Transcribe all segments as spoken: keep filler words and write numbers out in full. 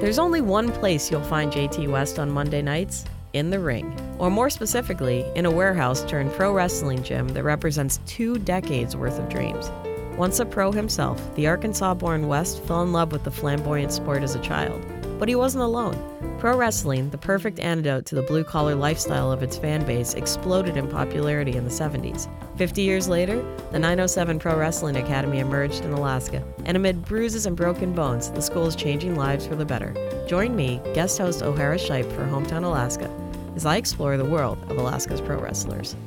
There's only one place you'll find J T West on Monday nights, in the ring. Or more specifically, in a warehouse turned pro wrestling gym that represents two decades worth of dreams. Once a pro himself, the Arkansas-born West fell in love with the flamboyant sport as a child. But he wasn't alone. Pro wrestling, the perfect antidote to the blue-collar lifestyle of its fan base, exploded in popularity in the seventies. Fifty years later, the nine oh seven Pro Wrestling Academy emerged in Alaska. And amid bruises and broken bones, the school is changing lives for the better. Join me, guest host O'Hara Shipe for Hometown Alaska, as I explore the world of Alaska's pro wrestlers.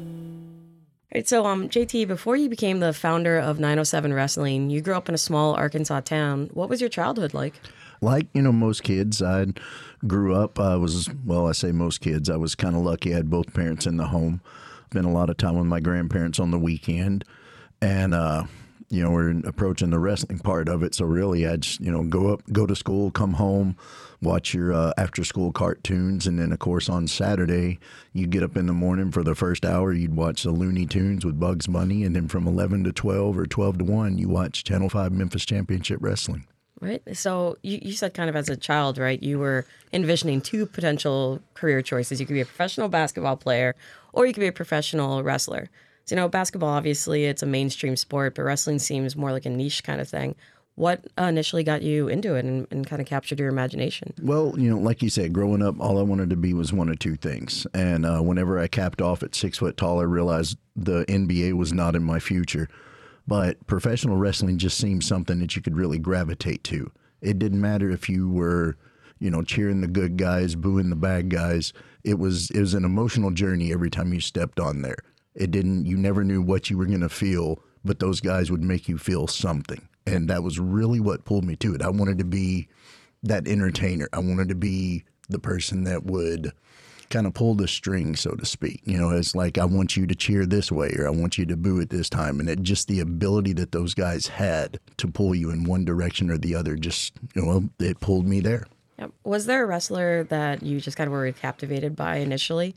All right, so um, J T, before you became the founder of nine oh seven Wrestling, you grew up in a small Arkansas town. What was your childhood like? Like, you know, most kids, I grew up, I was, well, I say most kids, I was kind of lucky. I had both parents in the home. Spent a lot of time with my grandparents on the weekend. And, uh, you know, we're approaching the wrestling part of it. So really, I'd, just, you know, go up, go to school, come home, watch your uh, after-school cartoons. And then, of course, on Saturday, you'd get up in the morning for the first hour. You'd watch the Looney Tunes with Bugs Bunny. And then from eleven to twelve or twelve to one, you watch Channel five Memphis Championship Wrestling. Right. So you, you said kind of as a child, right, you were envisioning two potential career choices. You could be a professional basketball player or you could be a professional wrestler. So, you know, basketball, obviously, it's a mainstream sport, but wrestling seems more like a niche kind of thing. What uh, initially got you into it and, and kind of captured your imagination? Well, you know, like you said, growing up, all I wanted to be was one of two things. And uh, whenever I capped off at six foot tall, I realized the N B A was not in my future. But professional wrestling just seemed something that you could really gravitate to. It didn't matter if you were, you know, cheering the good guys, booing the bad guys. It was it was an emotional journey every time you stepped on there. It didn't, you never knew what you were going to feel, but those guys would make you feel something. And that was really what pulled me to it. I wanted to be that entertainer. I wanted to be the person that would kind of pull the string, so to speak. You know, it's like, I want you to cheer this way or I want you to boo at this time. And it just the ability that those guys had to pull you in one direction or the other, just, you know, it pulled me there. Yep. Was there a wrestler that you just kind of were captivated by initially?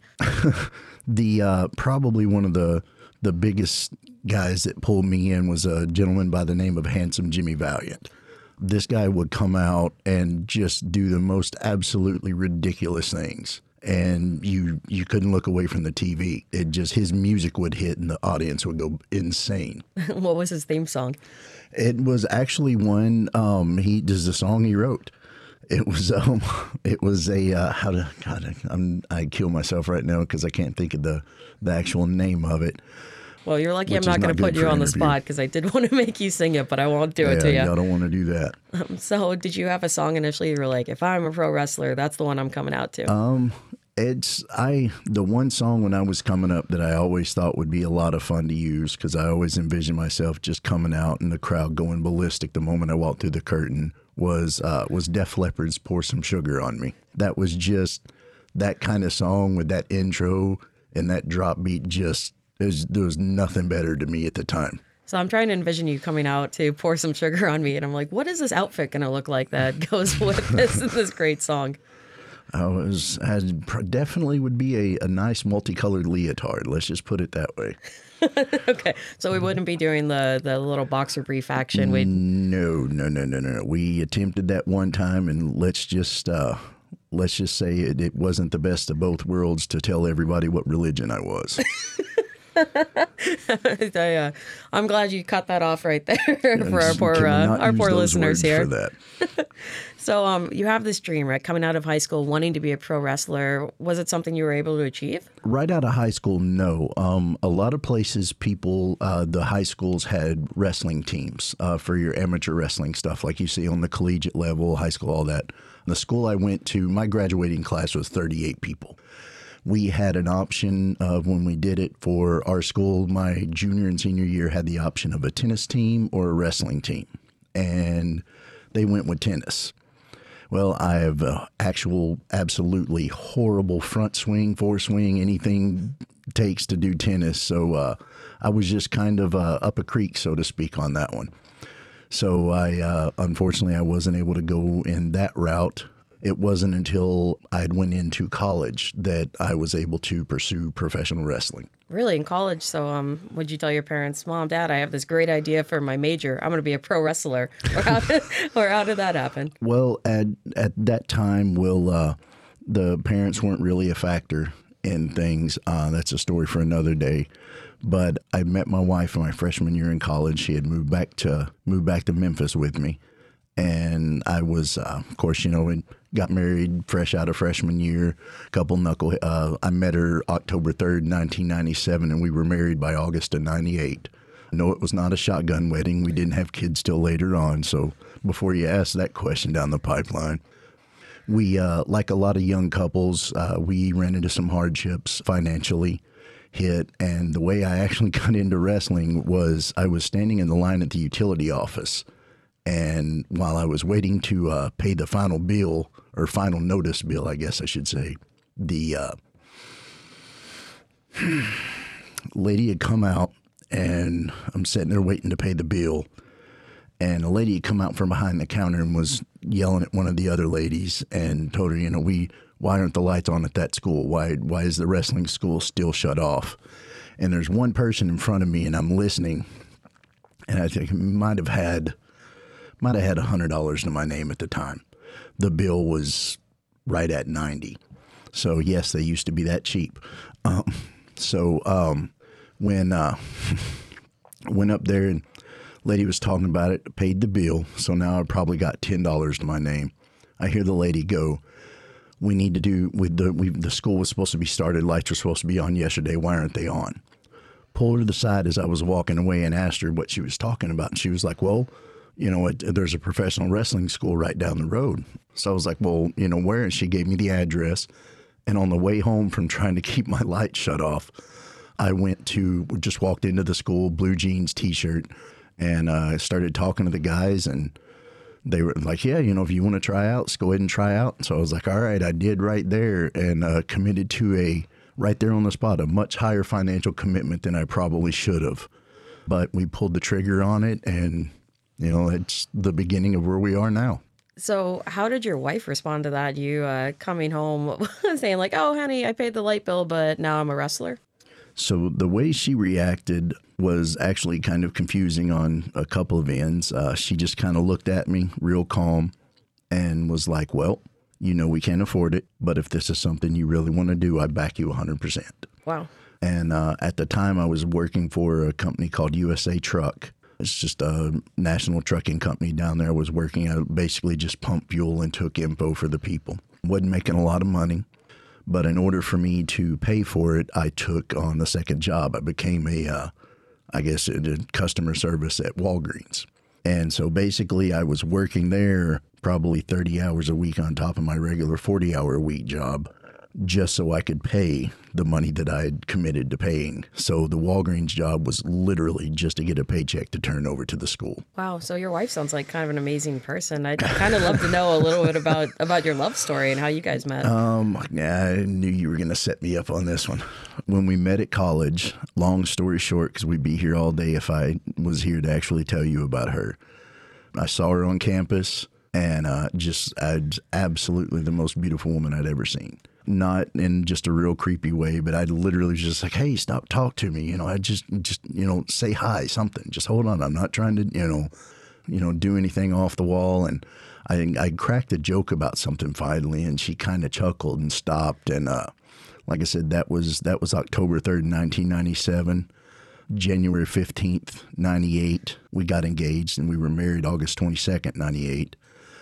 the uh, probably one of the the biggest guys that pulled me in was a gentleman by the name of Handsome Jimmy Valiant. This guy would come out and just do the most absolutely ridiculous things. And you you couldn't look away from the T V. It just, his music would hit and the audience would go insane. What was his theme song? It was actually one, um, he does the song he wrote. It was um, it was a uh, how to God, I'm I kill myself right now because I can't think of the the actual name of it. Well, you're lucky I'm not going to put you on the spot because I did want to make you sing it, but I won't do it yeah, to you. I don't want to do that. Um, so, did you have a song initially? You were like, if I'm a pro wrestler, that's the one I'm coming out to. Um, it's I the one song when I was coming up that I always thought would be a lot of fun to use because I always envisioned myself just coming out and the crowd going ballistic the moment I walked through the curtain was uh, was Def Leppard's "Pour Some Sugar on Me." That was just that kind of song with that intro and that drop beat. Just there's there was nothing better to me at the time. So I'm trying to envision you coming out to pour some sugar on me, and I'm like, what is this outfit going to look like that goes with this this great song? I was I definitely would be a, a nice multicolored leotard. Let's just put it that way. Okay, so we wouldn't be doing the, the little boxer brief action. We'd... No, no, no, no, no. We attempted that one time, and let's just uh, let's just say it, it wasn't the best of both worlds to tell everybody what religion I was. I, uh, I'm glad you cut that off right there for our poor uh, our poor listeners here. For that. So, um, you have this dream, right? Coming out of high school, wanting to be a pro wrestler. Was it something you were able to achieve? Right out of high school, no. Um, a lot of places, people, uh, the high schools had wrestling teams uh, for your amateur wrestling stuff, like you see on the collegiate level, high school, all that. The school I went to, my graduating class was thirty-eight people. We had an option of when we did it for our school, my junior and senior year had the option of a tennis team or a wrestling team. And they went with tennis. Well, I have uh, actual, absolutely horrible front swing, fore swing, anything takes to do tennis. So uh, I was just kind of uh, up a creek, so to speak, on that one. So I, uh, unfortunately, I wasn't able to go in that route. It wasn't until I went into college that I was able to pursue professional wrestling. Really, in college? So um, would you tell your parents, Mom, Dad, I have this great idea for my major. I'm going to be a pro wrestler. Or how did, or how did that happen? Well, at, at that time, Will, uh, the parents weren't really a factor in things. Uh, that's a story for another day. But I met my wife in my freshman year in college. She had moved back to moved back to Memphis with me. And I was, uh, of course, you know, got married fresh out of freshman year, couple knuckle. Uh, I met her October third, nineteen ninety-seven, and we were married by August of ninety-eight. No, it was not a shotgun wedding. We didn't have kids till later on. So before you ask that question down the pipeline, we, uh, like a lot of young couples, uh, we ran into some hardships financially. Hit, and the way I actually got into wrestling was I was standing in the line at the utility office. And while I was waiting to uh, pay the final bill, or final notice bill, I guess I should say, the uh, lady had come out, and I'm sitting there waiting to pay the bill. And a lady had come out from behind the counter and was yelling at one of the other ladies and told her, you know, we why aren't the lights on at that school? Why why is the wrestling school still shut off? And there's one person in front of me, and I'm listening, and I think I might have had. Might have had one hundred dollars to my name at the time. The bill was right at ninety. So, yes, they used to be that cheap. Um, so, um, when uh, went up there and lady was talking about it, paid the bill. So now I probably got ten dollars to my name. I hear the lady go, we need to do, with the we, the school was supposed to be started. Lights were supposed to be on yesterday. Why aren't they on? Pulled her to the side as I was walking away and asked her what she was talking about. And she was like, well, you know, it, there's a professional wrestling school right down the road. So I was like, well, you know, where? And she gave me the address. And on the way home from trying to keep my light shut off, I went to, just walked into the school, blue jeans, T-shirt, and I uh, started talking to the guys. And they were like, yeah, you know, if you want to try out, let's go ahead and try out. So I was like, all right, I did right there, and uh, committed to a, right there on the spot, a much higher financial commitment than I probably should have. But we pulled the trigger on it, and you know, it's the beginning of where we are now. So how did your wife respond to that? You uh, coming home saying like, oh, honey, I paid the light bill, but now I'm a wrestler? So the way she reacted was actually kind of confusing on a couple of ends. Uh, she just kind of looked at me real calm and was like, well, you know, we can't afford it, but if this is something you really want to do, I back you one hundred percent. Wow. And uh, at the time I was working for a company called U S A Truck. It's just a national trucking company down there. I was working at basically just pumped fuel and took info for the people. Wasn't making a lot of money, but in order for me to pay for it, I took on a second job. I became a, uh, I guess, a customer service at Walgreens. And so basically I was working there probably thirty hours a week on top of my regular forty hour a week job, just so I could pay the money that I had committed to paying. So the Walgreens job was literally just to get a paycheck to turn over to the school. Wow. So your wife sounds like kind of an amazing person. I'd kind of love to know a little bit about, about your love story and how you guys met. Um, I knew you were going to set me up on this one. When we met at college, long story short, because we'd be here all day if I was here to actually tell you about her. I saw her on campus, and uh, just I'd, absolutely the most beautiful woman I'd ever seen. Not in just a real creepy way, but I'd literally just like, hey, stop, talk to me. You know, I just, just, you know, say hi, something. Just hold on. I'm not trying to, you know, you know, do anything off the wall. And I, I cracked a joke about something finally, and she kind of chuckled and stopped. And uh, like I said, that was that was October third, nineteen ninety-seven. January fifteenth, ninety-eight, we got engaged, and we were married August twenty-second, ninety-eight.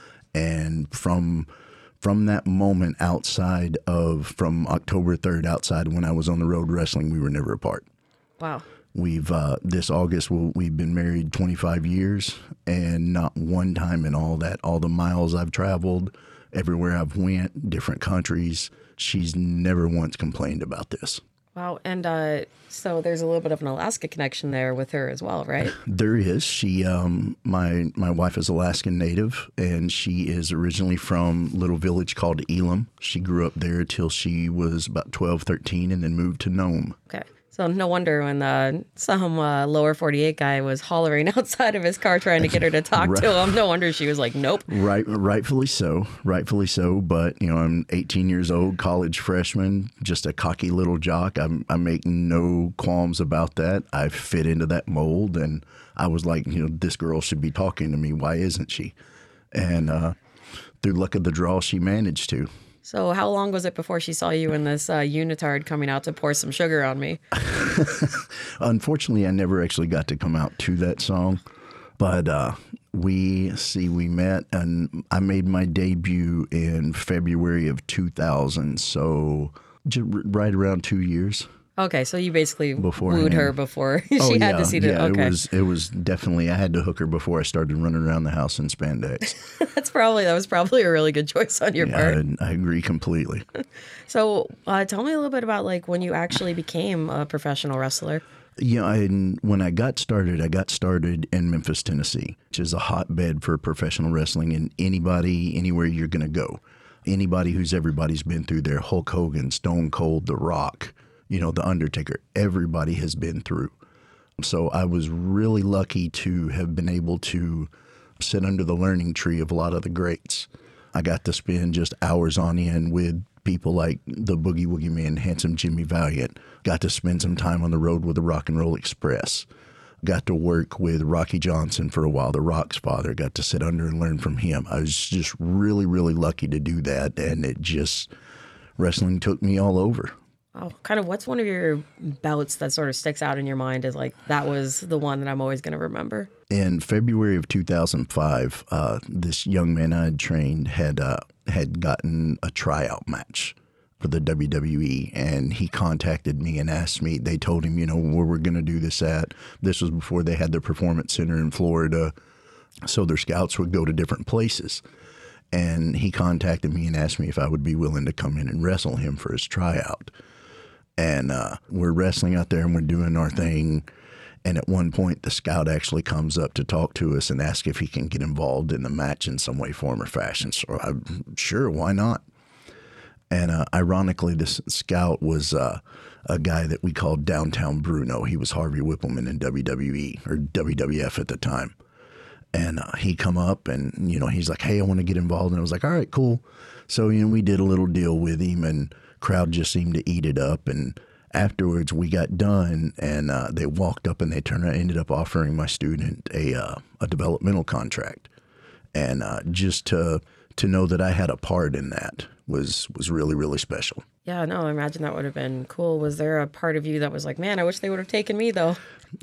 And from From that moment outside of, from October third outside when I was on the road wrestling, we were never apart. Wow. We've, uh, this August, we'll, we've been married twenty-five years, and not one time in all that, all the miles I've traveled, everywhere I've went, different countries, she's never once complained about this. Wow. And uh, so there's a little bit of an Alaska connection there with her as well, right? There is. She, um, my my wife is Alaskan native, and she is originally from a little village called Elam. She grew up there till she was about twelve, thirteen, and then moved to Nome. Okay. So no wonder when uh, some uh, lower forty-eight guy was hollering outside of his car trying to get her to talk Right. to him. No wonder she was like, nope. Right, rightfully so, rightfully so. But you know, I'm eighteen years old, college freshman, just a cocky little jock. I'm, I make no qualms about that. I fit into that mold, and I was like, you know, this girl should be talking to me. Why isn't she? And uh, through luck of the draw, she managed to. So how long was it before she saw you in this uh, unitard coming out to pour some sugar on me? Unfortunately, I never actually got to come out to that song. But uh, we, see, we met, and I made my debut in February of two thousand. So just right around two years. Okay, so you basically Beforehand. wooed her before she Oh, had yeah, to see the. yeah, Okay, it was it was definitely, I had to hook her before I started running around the house in spandex. that's probably that was probably a really good choice on your Yeah, part. I, I agree completely. So uh, tell me a little bit about like when you actually became a professional wrestler. Yeah, I, when I got started, I got started in Memphis, Tennessee, which is a hotbed for professional wrestling, and anybody, anywhere you're going to go. Anybody who's everybody's been through there, Hulk Hogan, Stone Cold, The Rock, you know, The Undertaker, everybody has been through. So I was really lucky to have been able to sit under the learning tree of a lot of the greats. I got to spend just hours on end with people like the Boogie Woogie Man, Handsome Jimmy Valiant. Got to spend some time on the road with the Rock and Roll Express. Got to work with Rocky Johnson for a while, The Rock's father. Got to sit under and learn from him. I was just really, really lucky to do that, and it just, wrestling took me all over. Oh, kind of what's one of your bouts that sort of sticks out in your mind as like that was the one that I'm always going to remember? In February of two thousand five, uh, this young man I had trained had uh, had gotten a tryout match for the W W E, and he contacted me and asked me. They told him, you know, where we're going to do this at. This was before they had their performance center in Florida, so their scouts would go to different places. And he contacted me and asked me if I would be willing to come in and wrestle him for his tryout. And uh, we're wrestling out there and we're doing our thing. And at one point, the scout actually comes up to talk to us and ask if he can get involved in the match in some way, form, or fashion. So I'm sure, why not? And uh, ironically, this scout was uh, a guy that we called Downtown Bruno. He was Harvey Whippleman in W W E or W W F at the time. And uh, he come up and, you know, he's like, hey, I want to get involved. And I was like, all right, cool. So, you know, we did a little deal with him, and crowd just seemed to eat it up. And afterwards we got done, and uh, they walked up and they turned around, ended up offering my student a uh, a developmental contract. And uh, just to to know that I had a part in that was was really, really special. Yeah, no, I imagine that would have been cool. Was there a part of you that was like, man, I wish they would have taken me though?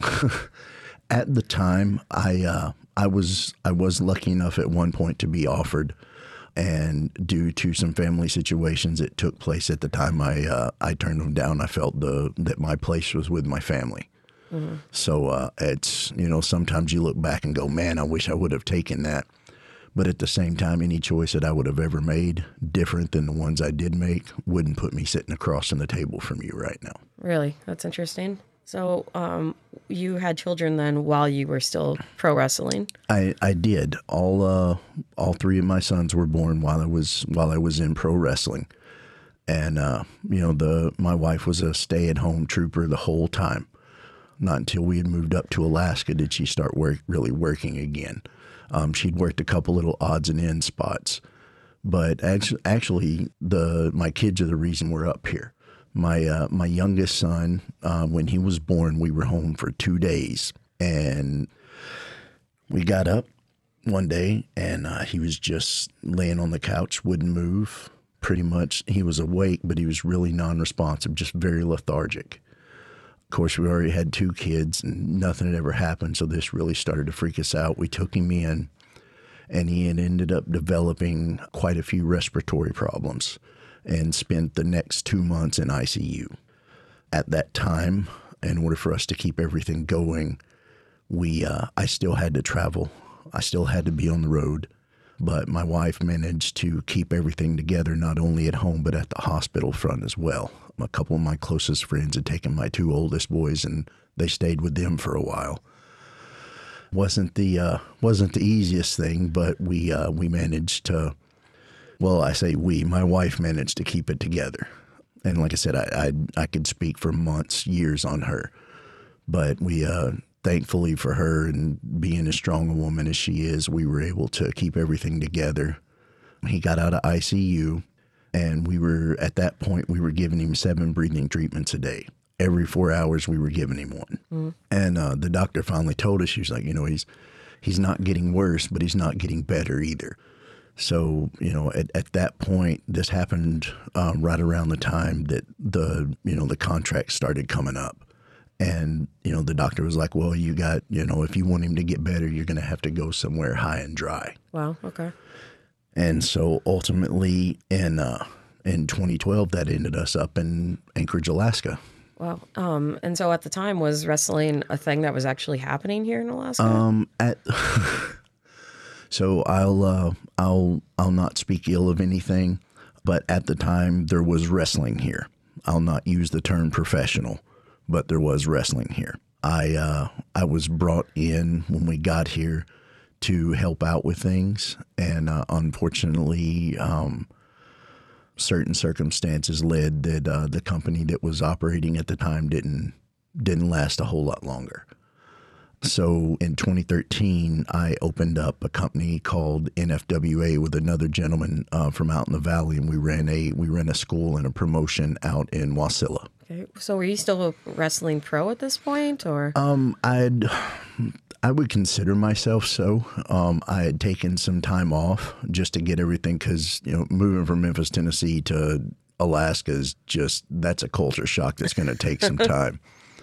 At the time, I uh, I was I was lucky enough at one point to be offered. And due to some family situations that took place at the time, I uh, I turned them down. I felt the that my place was with my family. Mm-hmm. So uh, it's, you know, sometimes you look back and go, man, I wish I would have taken that. But at the same time, any choice that I would have ever made, different than the ones I did make, wouldn't put me sitting across from the table from you right now. Really? That's interesting. So um, you had children then while you were still pro wrestling? I, I did. All uh, all three of my sons were born while I was while I was in pro wrestling, and uh, you know the my wife was a stay at home trooper the whole time. Not until we had moved up to Alaska did she start work really working again. Um, she'd worked a couple little odds and ends spots, but actually, actually the my kids are the reason we're up here. My uh, my youngest son, uh, when he was born, we were home for two days, and we got up one day, and uh, he was just laying on the couch, wouldn't move. Pretty much, he was awake, but he was really non-responsive, just very lethargic. Of course, we already had two kids, and nothing had ever happened, so this really started to freak us out. We took him in, and he had ended up developing quite a few respiratory problems, and spent the next two months in I C U. At that time, in order for us to keep everything going, we uh, I still had to travel. I still had to be on the road, but my wife managed to keep everything together, not only at home, but at the hospital front as well. A couple of my closest friends had taken my two oldest boys, and they stayed with them for a while. Wasn't the uh, wasn't the easiest thing, but we uh, we managed to. Well, I say we, my wife managed to keep it together. And like I said, I, I, I could speak for months, years on her. But we, uh, thankfully for her and being as strong a woman as she is, we were able to keep everything together. He got out of I C U, and we were, at that point, we were giving him seven breathing treatments a day. Every four hours, we were giving him one. Mm. And uh, the doctor finally told us, she was like, you know, he's he's not getting worse, but he's not getting better either. So, you know, at, at that point, this happened uh, right around the time that the, you know, the contract started coming up. And, you know, the doctor was like, well, you got, you know, if you want him to get better, you're going to have to go somewhere high and dry. Wow. Okay. And so ultimately in uh, in twenty twelve, that ended us up in Anchorage, Alaska. Wow. Um, and so at the time, was wrestling a thing that was actually happening here in Alaska? Um, at so I'll uh, I'll I'll not speak ill of anything, but at the time there was wrestling here. I'll not use the term professional, but there was wrestling here. I uh, I was brought in when we got here to help out with things, and uh, unfortunately, um, certain circumstances led that uh, the company that was operating at the time didn't didn't last a whole lot longer. So in twenty thirteen, I opened up a company called N F W A with another gentleman uh, from out in the valley, and we ran a we ran a school and a promotion out in Wasilla. Okay, so were you still a wrestling pro at this point, or? Um, I'd. I would consider myself so. Um, I had taken some time off just to get everything because, you know, moving from Memphis, Tennessee to Alaska is just, that's a culture shock that's going to take some time.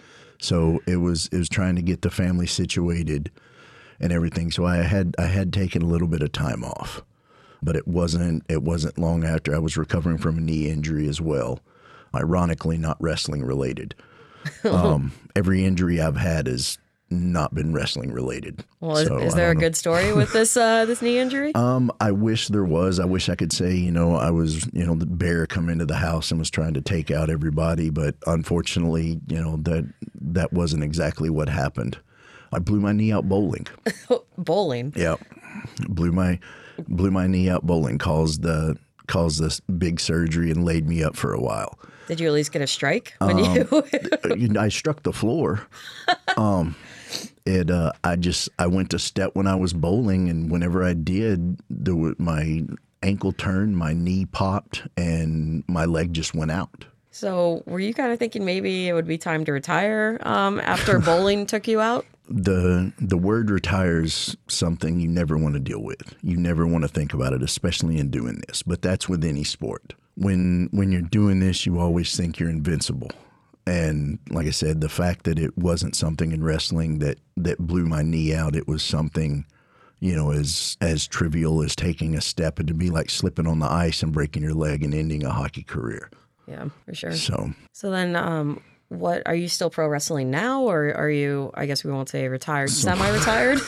So it was it was trying to get the family situated and everything. So I had I had taken a little bit of time off, but it wasn't it wasn't long after I was recovering from a knee injury as well. Ironically, not wrestling related. Um, every injury I've had is not been wrestling related. Well, is, so, is there a know. good story with this uh, this knee injury? Um, I wish there was. I wish I could say, you know, I was, you know, the bear come into the house and was trying to take out everybody, but unfortunately, you know, that that wasn't exactly what happened. I blew my knee out bowling. Bowling? Yeah, blew my blew my knee out bowling. Caused the caused this big surgery and laid me up for a while. Did you at least get a strike when um, you? I struck the floor. Um, it. Uh, I just. I went to step when I was bowling, and whenever I did, there was, my ankle turned, my knee popped, and my leg just went out. So, were you kind of thinking maybe it would be time to retire um, after bowling took you out? The the word retire is something you never want to deal with. You never want to think about it, especially in doing this. But that's with any sport. When when you're doing this, you always think you're invincible. And like I said, the fact that it wasn't something in wrestling that, that blew my knee out, it was something, you know, as as trivial as taking a step, and to be like slipping on the ice and breaking your leg and ending a hockey career. Yeah, for sure. So so then, um, what are you still pro wrestling now, or are you? I guess we won't say retired, so, semi-retired.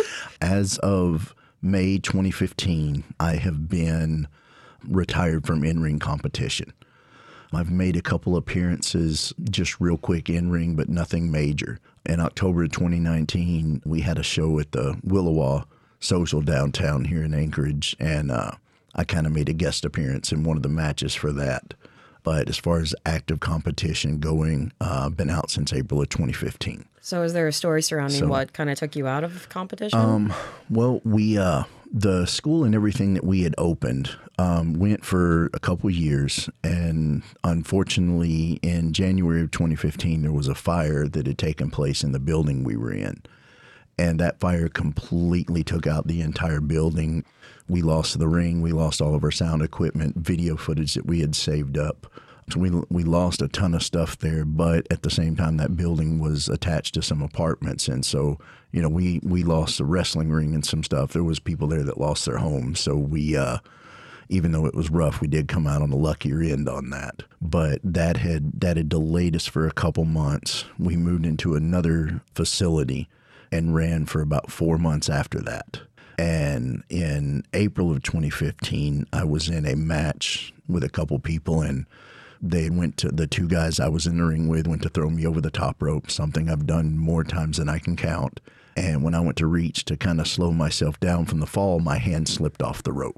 As of May twenty fifteen, I have been retired from in-ring competition. I've made a couple appearances, just real quick in-ring, but nothing major. In October of twenty nineteen, we had a show at the Willowa Social downtown here in Anchorage, and uh, I kind of made a guest appearance in one of the matches for that. But as far as active competition going, uh, I've been out since April of twenty fifteen. So is there a story surrounding so, what kind of took you out of competition? Um, well, we uh, the school and everything that we had opened um, went for a couple years, and unfortunately in January of twenty fifteen, there was a fire that had taken place in the building we were in. And that fire completely took out the entire building. We lost the ring. We lost all of our sound equipment, video footage that we had saved up. So we we lost a ton of stuff there, but at the same time, that building was attached to some apartments. And so, you know, we, we lost the wrestling ring and some stuff. There was people there that lost their homes. So we, uh, even though it was rough, we did come out on the luckier end on that. But that had, that had delayed us for a couple months. We moved into another facility and ran for about four months after that. And in April of twenty fifteen, I was in a match with a couple people, and they went to, the two guys I was in the ring with went to throw me over the top rope, something I've done more times than I can count. And when I went to reach to kind of slow myself down from the fall, my hand slipped off the rope.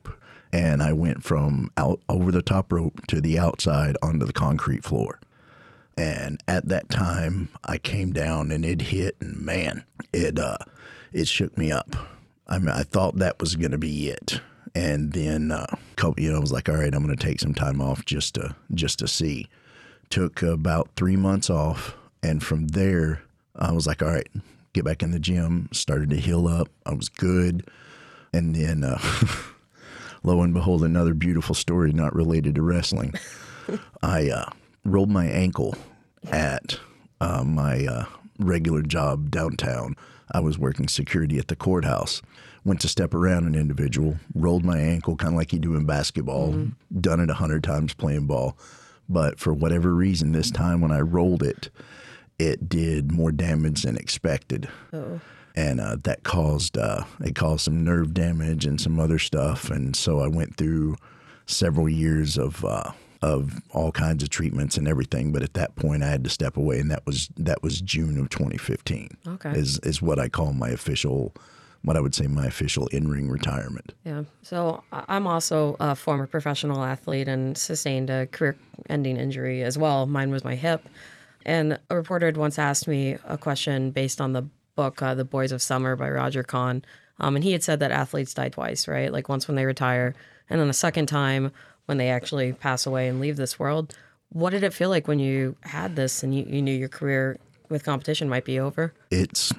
And I went from out over the top rope to the outside onto the concrete floor. And at that time, I came down and it hit, and man, it uh, it shook me up. I mean, I thought that was going to be it. And then, uh, couple, you know, I was like, all right, I'm going to take some time off just to just to see. Took about three months off, and from there, I was like, all right, get back in the gym. Started to heal up. I was good, and then, uh, lo and behold, another beautiful story not related to wrestling. I uh, rolled my ankle at uh, my uh, regular job downtown. I was working security at the courthouse. Went to step around an individual, rolled my ankle, kind of like you do in basketball. Mm-hmm. Done it a hundred times playing ball. But for whatever reason, this time when I rolled it, it did more damage than expected. Uh-oh. And uh, that caused uh, it caused some nerve damage and some other stuff. And so I went through several years of uh, of all kinds of treatments and everything. But at that point, I had to step away, and that was that was June of twenty fifteen. Okay, is is what I call my official. What I would say my official in-ring retirement. Yeah. So I'm also a former professional athlete and sustained a career-ending injury as well. Mine was my hip. And a reporter had once asked me a question based on the book, uh, The Boys of Summer by Roger Kahn. Um, and he had said that athletes die twice, right? Like once when they retire, and then a second time when they actually pass away and leave this world. What did it feel like when you had this and you, you knew your career with competition might be over? It's...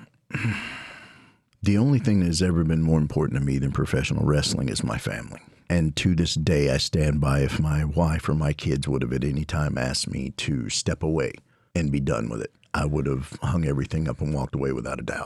The only thing that has ever been more important to me than professional wrestling is my family. And to this day, I stand by if my wife or my kids would have at any time asked me to step away and be done with it, I would have hung everything up and walked away without a doubt.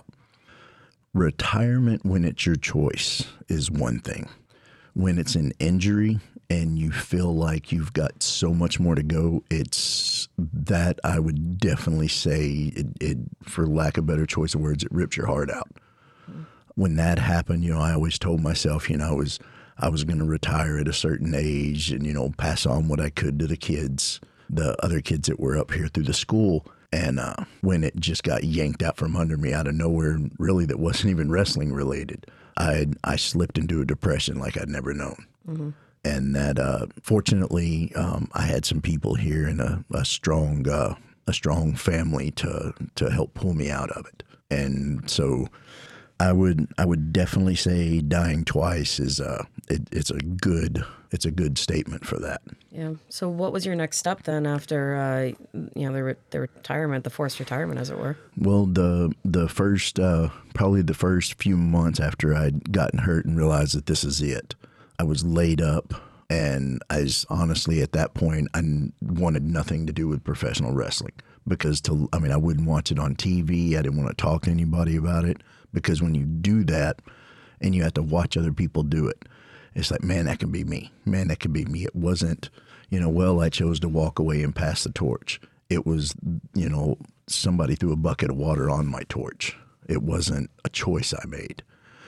Retirement when it's your choice is one thing. When it's an injury and you feel like you've got so much more to go, it's that I would definitely say, it, it for lack of a better choice of words, it rips your heart out. When that happened, you know, I always told myself, you know, I was I was going to retire at a certain age and, you know, pass on what I could to the kids, the other kids that were up here through the school. And uh, when it just got yanked out from under me out of nowhere, really that wasn't even wrestling related, I I slipped into a depression like I'd never known. Mm-hmm. And that, uh, fortunately, um, I had some people here and a, a strong uh, a strong family to to help pull me out of it. And so I would I would definitely say dying twice is uh it, it's a good it's a good statement for that. Yeah. So what was your next step then after uh, you know the re- the retirement, the forced retirement, as it were? Well, the the first uh, probably the first few months after I'd gotten hurt and realized that this is it, I was laid up, and I was honestly at that point I wanted nothing to do with professional wrestling because to I mean I wouldn't watch it on T V. I didn't want to talk to anybody about it. Because when you do that and you have to watch other people do it, it's like, man, that can be me. Man, that can be me. It wasn't, you know, well, I chose to walk away and pass the torch. It was, you know, somebody threw a bucket of water on my torch. It wasn't a choice I made.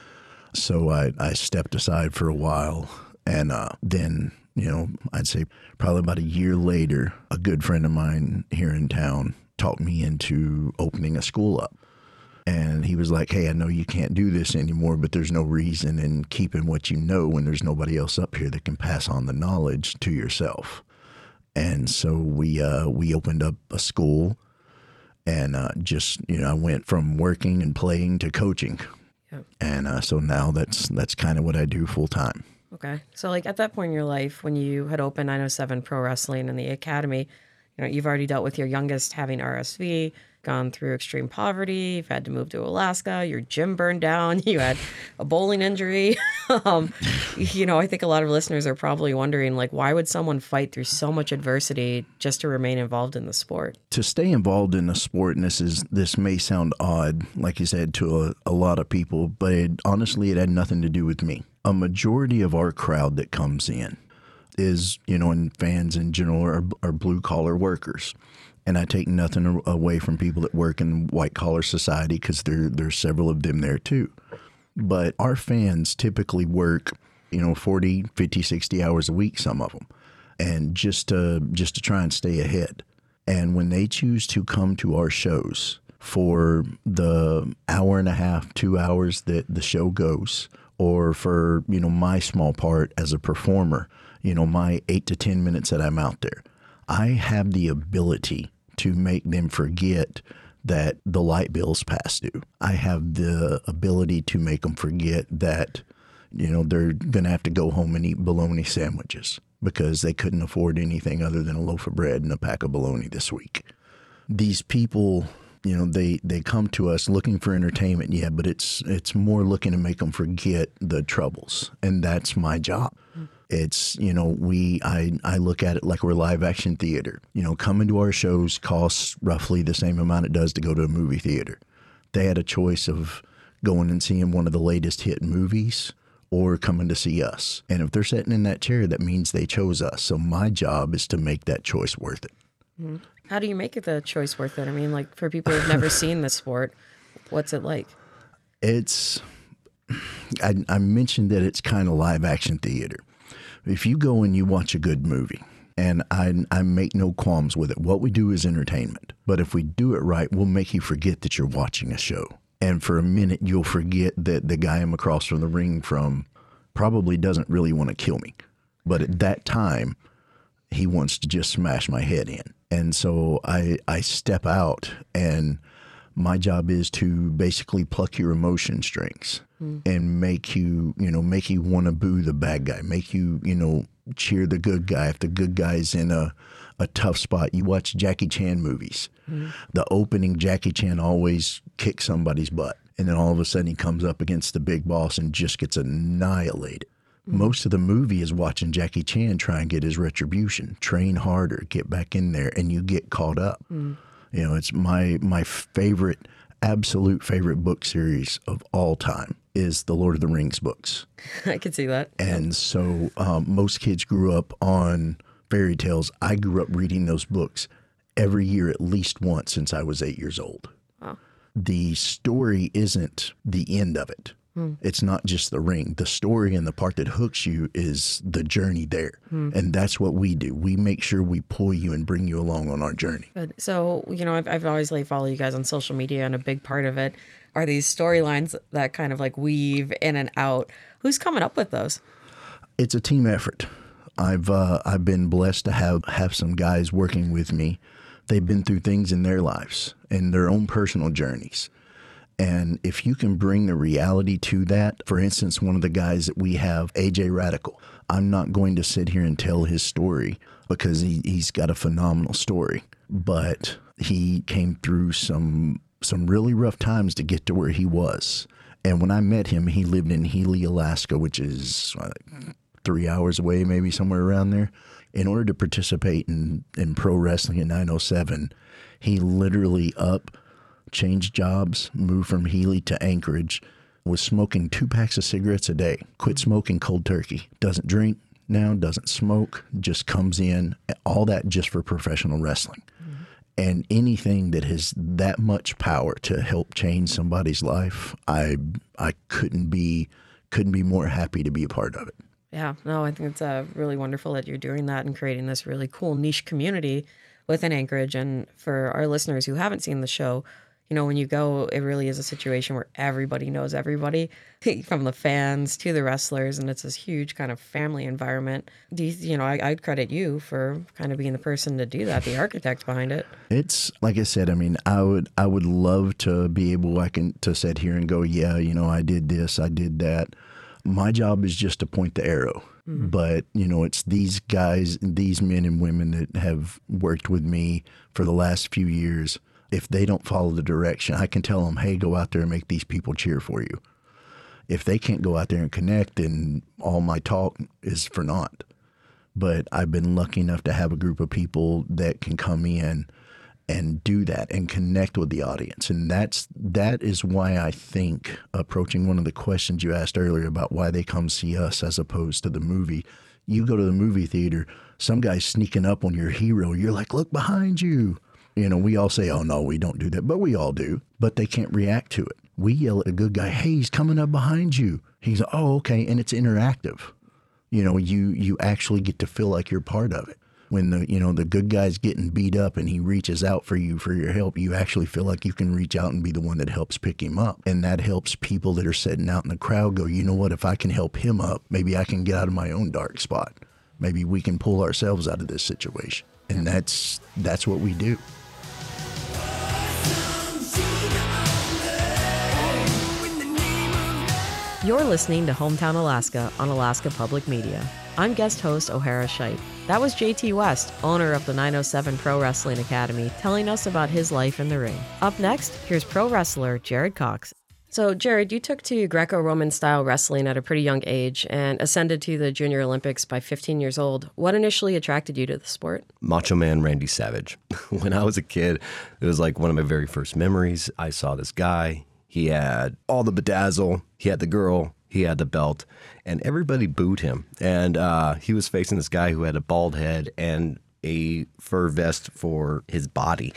So I, I stepped aside for a while. And uh, then, you know, I'd say probably about a year later, a good friend of mine here in town talked me into opening a school up. And he was like, hey, I know you can't do this anymore, but there's no reason in keeping what you know when there's nobody else up here that can pass on the knowledge to yourself. And so we uh, we opened up a school and uh, just, you know, I went from working and playing to coaching. Yep. And uh, so now that's that's kind of what I do full time. Okay. So like at that point in your life, when you had opened nine oh seven Pro Wrestling and the Academy, you know, you've already dealt with your youngest having R S V, gone through extreme poverty, you've had to move to Alaska, your gym burned down, you had a bowling injury. um, you know, I think a lot of listeners are probably wondering, like, why would someone fight through so much adversity just to remain involved in the sport? To stay involved in the sport, and this is this may sound odd, like you said, to a, a lot of people, but it, honestly, it had nothing to do with me. A majority of our crowd that comes in is, you know, and fans in general are, are blue-collar workers. And I take nothing away from people that work in white-collar society because there there's several of them there too. But our fans typically work, you know, forty, fifty, sixty hours a week, some of them, and just to, just to try and stay ahead. And when they choose to come to our shows for the hour and a half, two hours that the show goes, or for, you know, my small part as a performer, you know, my eight to ten minutes that I'm out there, I have the ability to make them forget that the light bill's past due. I have the ability to make them forget that, you know, they're going to have to go home and eat bologna sandwiches because they couldn't afford anything other than a loaf of bread and a pack of bologna this week. These people, you know, they, they come to us looking for entertainment, yeah, but it's it's more looking to make them forget the troubles, and that's my job. Mm-hmm. It's, you know, we I, I look at it like we're live action theater. You know, coming to our shows costs roughly the same amount it does to go to a movie theater. They had a choice of going and seeing one of the latest hit movies or coming to see us. And if they're sitting in that chair, that means they chose us. So my job is to make that choice worth it. Mm-hmm. How do you make it the choice worth it? I mean, like, for people who've never seen the sport, what's it like? It's, I, I mentioned that it's kind of live action theater. If you go and you watch a good movie, and I, I make no qualms with it, what we do is entertainment. But if we do it right, we'll make you forget that you're watching a show. And for a minute, you'll forget that the guy I'm across from the ring from probably doesn't really want to kill me. But at that time, he wants to just smash my head in. And so I, I step out, and my job is to basically pluck your emotion strings mm. and make you, you know, make you want to boo the bad guy, make you, you know, cheer the good guy. If the good guy's in a, a tough spot, you watch Jackie Chan movies. Mm. The opening, Jackie Chan always kicks somebody's butt. And then all of a sudden he comes up against the big boss and just gets annihilated. Mm. Most of the movie is watching Jackie Chan try and get his retribution, train harder, get back in there, and you get caught up. Mm. You know, it's my my favorite, absolute favorite book series of all time is the Lord of the Rings books. I can see that. And so um, most kids grew up on fairy tales. I grew up reading those books every year at least once since I was eight years old. Wow. The story isn't the end of it. Hmm. It's not just the ring. The story and the part that hooks you is the journey there. Hmm. And that's what we do. We make sure we pull you and bring you along on our journey. Good. So, you know, I've, I've always like follow you guys on social media, and a big part of it are these storylines that kind of like weave in and out. Who's coming up with those? It's a team effort. I've uh, I've been blessed to have, have some guys working with me. They've been through things in their lives and their own personal journeys. And if you can bring the reality to that, for instance, one of the guys that we have, A J Radical, I'm not going to sit here and tell his story because he, he's got a phenomenal story, but he came through some some really rough times to get to where he was. And when I met him, he lived in Healy, Alaska, which is uh, three hours away, maybe somewhere around there. In order to participate in, in pro wrestling in nine oh seven, he literally up changed jobs, moved from Healy to Anchorage, was smoking two packs of cigarettes a day, quit smoking cold turkey, doesn't drink now, doesn't smoke, just comes in, all that just for professional wrestling. Mm-hmm. And anything that has that much power to help change somebody's life, I I couldn't be couldn't be more happy to be a part of it. Yeah, no, I think it's uh, really wonderful that you're doing that and creating this really cool niche community within Anchorage. And for our listeners who haven't seen the show, you know, when you go, it really is a situation where everybody knows everybody, from the fans to the wrestlers, and it's this huge kind of family environment. Do you, you know, I, I'd credit you for kind of being the person to do that, the architect behind it. It's like I said. I mean, I would, I would love to be able, I can to sit here and go, yeah, you know, I did this, I did that. My job is just to point the arrow. Mm-hmm. But, you know, it's these guys, these men and women that have worked with me for the last few years. If they don't follow the direction, I can tell them, hey, go out there and make these people cheer for you. If they can't go out there and connect, then all my talk is for naught. But I've been lucky enough to have a group of people that can come in and do that and connect with the audience. And that's that is why I think, approaching one of the questions you asked earlier about why they come see us as opposed to the movie, you go to the movie theater, some guy's sneaking up on your hero, you're like, look behind you. You know, we all say, oh, no, we don't do that. But we all do. But they can't react to it. We yell at a good guy, hey, he's coming up behind you. He's, oh, okay. And it's interactive. You know, you you actually get to feel like you're part of it. When the you know the good guy's getting beat up and he reaches out for you for your help, you actually feel like you can reach out and be the one that helps pick him up. And that helps people that are sitting out in the crowd go, you know what, if I can help him up, maybe I can get out of my own dark spot. Maybe we can pull ourselves out of this situation. And that's that's what we do. You're listening to Hometown Alaska on Alaska Public Media. I'm guest host O'Hara Scheidt. That was J T West, owner of the nine oh seven Pro Wrestling Academy, telling us about his life in the ring. Up next, here's pro wrestler Jared Cox. So, Jared, you took to Greco-Roman style wrestling at a pretty young age and ascended to the Junior Olympics by fifteen years old. What initially attracted you to the sport? Macho Man Randy Savage. When I was a kid, it was like one of my very first memories. I saw this guy. He had all the bedazzle. He had the girl. He had the belt. And everybody booed him. And uh, he was facing this guy who had a bald head and a fur vest for his body.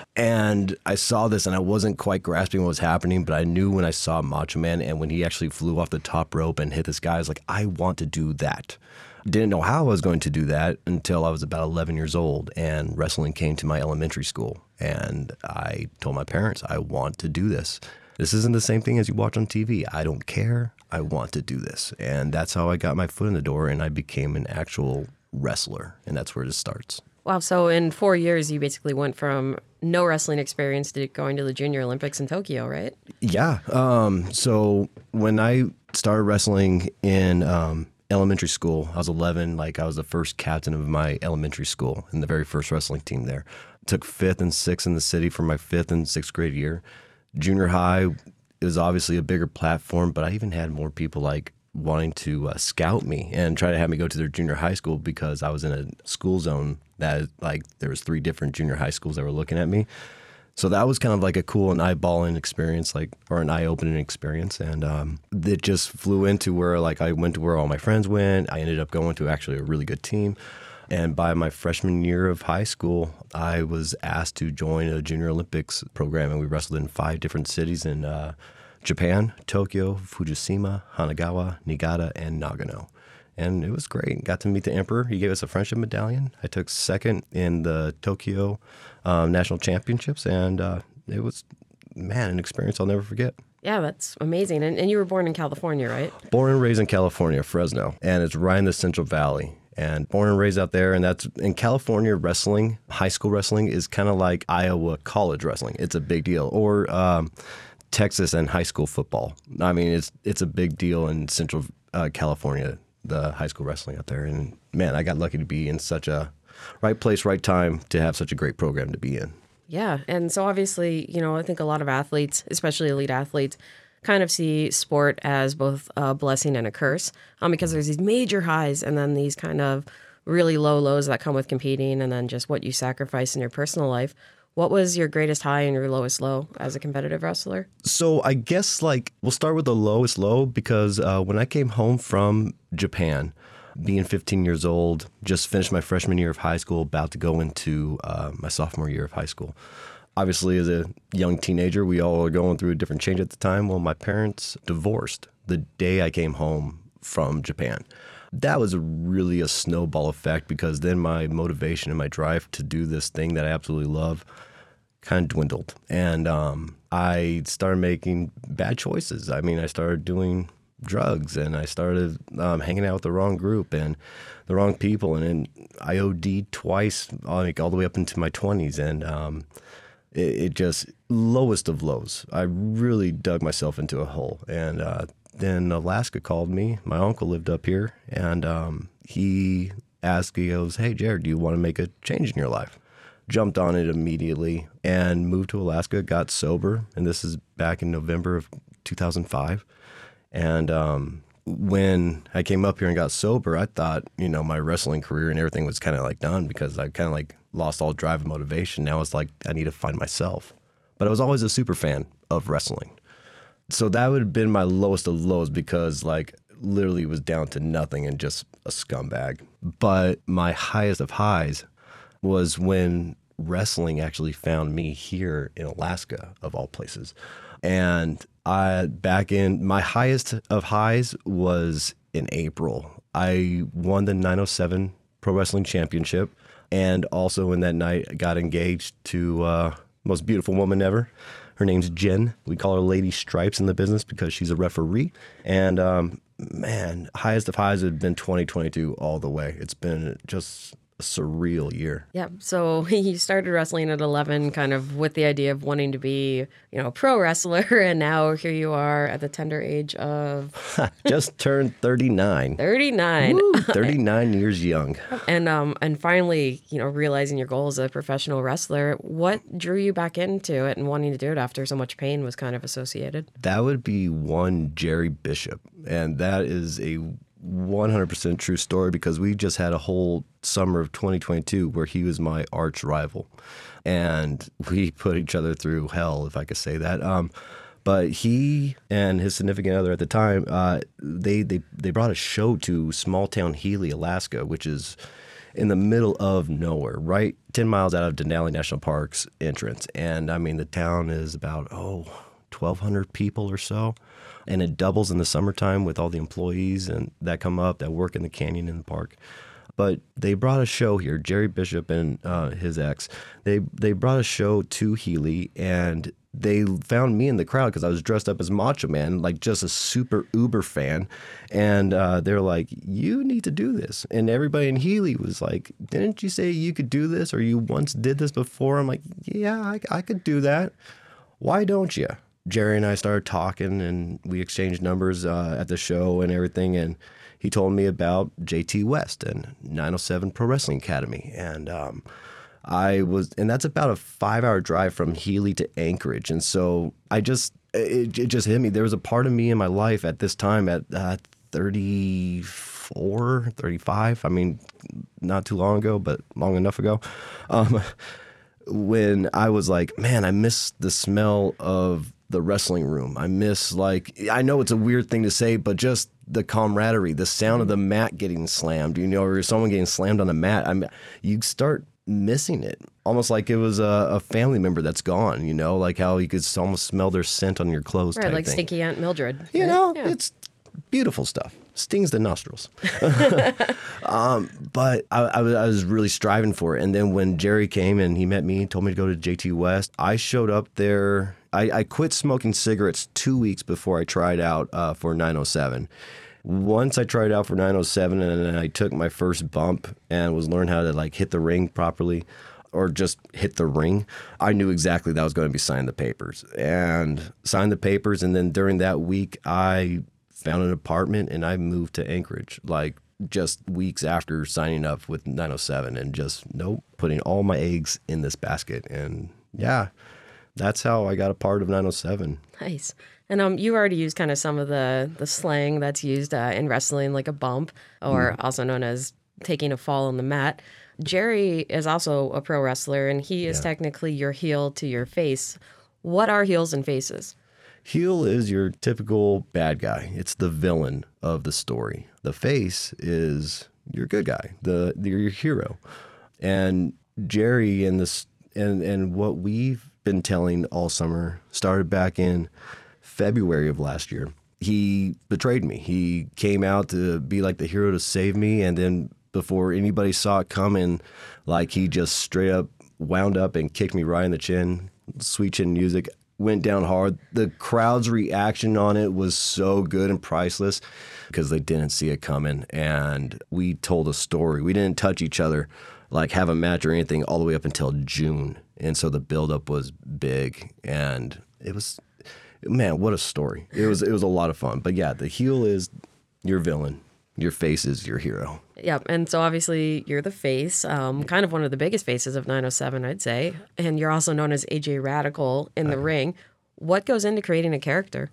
And I saw this and I wasn't quite grasping what was happening, but I knew when I saw Macho Man and when he actually flew off the top rope and hit this guy, I was like, I want to do that. Didn't know how I was going to do that until I was about eleven years old and wrestling came to my elementary school. And I told my parents, I want to do this. This isn't the same thing as you watch on T V. I don't care. I want to do this. And that's how I got my foot in the door and I became an actual wrestler. And that's where it starts. Wow. So in four years, you basically went from no wrestling experience to going to the Junior Olympics in Tokyo, right? Yeah. Um, so when I started wrestling in um, elementary school, I was eleven. Like I was the first captain of my elementary school in the very first wrestling team there. Took fifth and sixth in the city for my fifth and sixth grade year. Junior high is obviously a bigger platform, but I even had more people like wanting to uh, scout me and try to have me go to their junior high school because I was in a school zone that like there was three different junior high schools that were looking at me. So that was kind of like a cool and eyeballing experience, like or an eye-opening experience, and um, it just flew into where like I went to where all my friends went. I ended up going to actually a really good team. And by my freshman year of high school, I was asked to join a Junior Olympics program, and we wrestled in five different cities in uh, Japan, Tokyo, Fukushima, Hanagawa, Niigata, and Nagano. And it was great. Got to meet the Emperor. He gave us a friendship medallion. I took second in the Tokyo um, National Championships, and uh, it was, man, an experience I'll never forget. Yeah, that's amazing. And, and you were born in California, right? Born and raised in California, Fresno, and it's right in the Central Valley. And born and raised out there, and that's in California. Wrestling, high school wrestling, is kind of like Iowa college wrestling. It's a big deal, or um, Texas and high school football. I mean, it's it's a big deal in Central uh, California, the high school wrestling out there. And man, I got lucky to be in such a right place, right time to have such a great program to be in. Yeah, and so obviously, you know, I think a lot of athletes, especially elite athletes, kind of see sport as both a blessing and a curse um, because there's these major highs and then these kind of really low lows that come with competing and then just what you sacrifice in your personal life. What was your greatest high and your lowest low as a competitive wrestler? So I guess like we'll start with the lowest low because uh, when I came home from Japan, being fifteen years old, just finished my freshman year of high school, about to go into uh, my sophomore year of high school. Obviously, as a young teenager, we all were going through a different change at the time. Well, my parents divorced the day I came home from Japan. That was really a snowball effect because then my motivation and my drive to do this thing that I absolutely love kind of dwindled. And um, I started making bad choices. I mean, I started doing drugs and I started um, hanging out with the wrong group and the wrong people. And then I O D'd twice, like all the way up into my twenties. And um, it, it just, lowest of lows. I really dug myself into a hole. And uh, then Alaska called me. My uncle lived up here. And um, he asked, he goes, hey, Jared, do you want to make a change in your life? Jumped on it immediately and moved to Alaska, got sober. And this is back in November of two thousand five. And um, when I came up here and got sober, I thought, you know, my wrestling career and everything was kind of like done because I kind of like lost all drive and motivation. Now it's like I need to find myself. But I was always a super fan of wrestling. So that would have been my lowest of lows because like literally it was down to nothing and just a scumbag. But my highest of highs was when wrestling actually found me here in Alaska, of all places. And I back in my highest of highs was in April. I won the nine oh seven Pro Wrestling Championship. And also in that night, I got engaged to uh, most beautiful woman ever. Her name's Jen. We call her Lady Stripes in the business because she's a referee. And um, man, highest of highs had been twenty twenty-two all the way. It's been just a surreal year. Yeah. So you started wrestling at eleven, kind of with the idea of wanting to be, you know, a pro wrestler. And now here you are at the tender age of just turned thirty-nine. thirty-nine. Woo, thirty-nine years young. And um and finally, you know, realizing your goal as a professional wrestler. What drew you back into it and wanting to do it after so much pain was kind of associated? That would be one Jerry Bishop. And that is a one hundred percent true story because we just had a whole summer of twenty twenty-two where he was my arch rival. And we put each other through hell, if I could say that. Um, but he and his significant other at the time, uh, they, they, they brought a show to small town Healy, Alaska, which is in the middle of nowhere, right ten miles out of Denali National Park's entrance. And I mean, the town is about, oh, twelve hundred people or so. And it doubles in the summertime with all the employees and that come up that work in the canyon in the park. But they brought a show here, Jerry Bishop and uh, his ex. They they brought a show to Healy, and they found me in the crowd because I was dressed up as Macho Man, like just a super uber fan. And uh, they're like, you need to do this. And everybody in Healy was like, didn't you say you could do this or you once did this before? I'm like, yeah, I, I could do that. Why don't you? Jerry and I started talking, and we exchanged numbers uh, at the show and everything. And he told me about J T West and nine oh seven Pro Wrestling Academy. And um, I was, and that's about a five-hour drive from Healy to Anchorage. And so I just, it, it just hit me. There was a part of me in my life at this time at uh, thirty-four, thirty-five. I mean, not too long ago, but long enough ago. Um, when I was like, man, I miss the smell of the wrestling room. I miss, like, I know it's a weird thing to say, but just the camaraderie, the sound of the mat getting slammed, you know, or someone getting slammed on the mat. I'm, you start missing it, almost like it was a, a family member that's gone, you know, like how you could almost smell their scent on your clothes. Right, type like thing. Stinky Aunt Mildred. You right? know, Yeah. It's beautiful stuff. Stings the nostrils. um, but I, I, was, I was really striving for it. And then when Jerry came and he met me, told me to go to J T West, I showed up there. I, I quit smoking cigarettes two weeks before I tried out uh, for nine oh seven. Once I tried out for nine oh seven and then I took my first bump and was learning how to like hit the ring properly or just hit the ring, I knew exactly that I was going to be signing the papers and signed the papers. And then during that week, I found an apartment and I moved to Anchorage, like just weeks after signing up with nine oh seven and just, nope, putting all my eggs in this basket. And yeah, that's how I got a part of nine oh seven. Nice. And um, you already used kind of some of the, the slang that's used uh, in wrestling, like a bump, or mm. also known as taking a fall on the mat. Jerry is also a pro wrestler, and he is yeah. technically your heel to your face. What are heels and faces? Heel is your typical bad guy. It's the villain of the story. The face is your good guy, the, the your hero. And Jerry and this and and what we've been telling all summer started back in February of last year. He betrayed me. He came out to be like the hero to save me, and then before anybody saw it coming, like he just straight up wound up and kicked me right in the chin. Sweet chin music. Went down hard. The crowd's reaction on it was so good and priceless because they didn't see it coming. And we told a story. We didn't touch each other, like have a match or anything all the way up until June. And so the buildup was big. And it was, man, what a story. It was, it was a lot of fun. But yeah, the heel is your villain. Your face is your hero. Yep. And so obviously you're the face, um, kind of one of the biggest faces of nine oh seven, I'd say. And you're also known as A J Radical in the uh, ring. What goes into creating a character?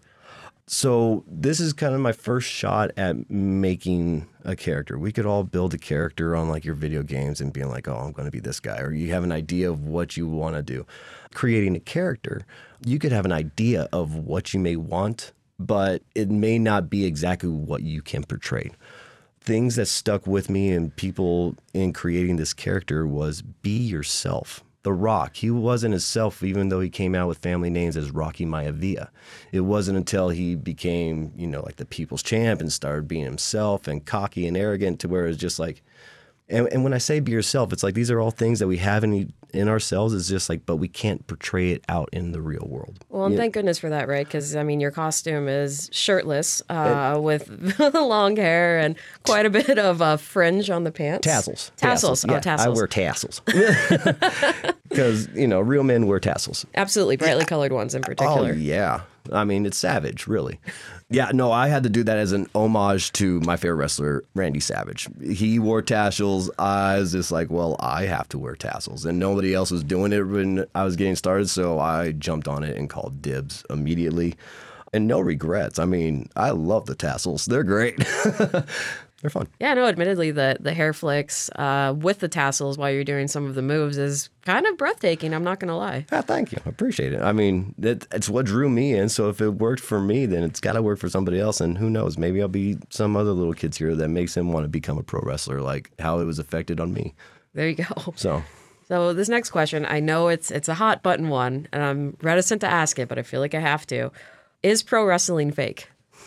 So this is kind of my first shot at making a character. We could all build a character on like your video games and being like, oh, I'm going to be this guy. Or you have an idea of what you want to do. Creating a character, you could have an idea of what you may want, but it may not be exactly what you can portray. Things that stuck with me and people in creating this character was be yourself. The Rock, he wasn't himself even though he came out with family names as Rocky Maivia. It wasn't until he became, you know, like the people's champ and started being himself and cocky and arrogant to where it was just like, And, and when I say be yourself, it's like these are all things that we have in in ourselves. It's just like, but we can't portray it out in the real world. Well, and You- thank goodness for that, right? Because, I mean, your costume is shirtless uh, with long hair and quite a bit of uh, fringe on the pants. Tassels. Tassels. Oh, Yeah, tassels. I wear tassels. Because, you know, real men wear tassels. Absolutely. Brightly colored ones in particular. Oh, yeah. I mean, it's Savage, really. Yeah, no, I had to do that as an homage to my favorite wrestler, Randy Savage. He wore tassels. I was just like, well, I have to wear tassels. And nobody else was doing it when I was getting started, so I jumped on it and called dibs immediately. And no regrets. I mean, I love the tassels. They're great. They're fun. Yeah, no, admittedly, the, the hair flicks uh, with the tassels while you're doing some of the moves is kind of breathtaking. I'm not going to lie. Ah, thank you. I appreciate it. I mean, it, it's what drew me in. So if it worked for me, then it's got to work for somebody else. And who knows? Maybe I'll be some other little kid's hero that makes him want to become a pro wrestler, like how it was affected on me. There you go. So, So this next question, I know it's it's a hot button one, and I'm reticent to ask it, but I feel like I have to. Is pro wrestling fake?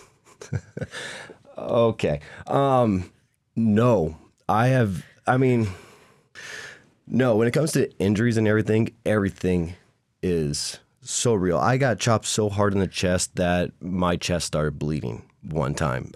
okay. Um, no, I have, I mean, no, when it comes to injuries and everything, everything is so real. I got chopped so hard in the chest that my chest started bleeding one time.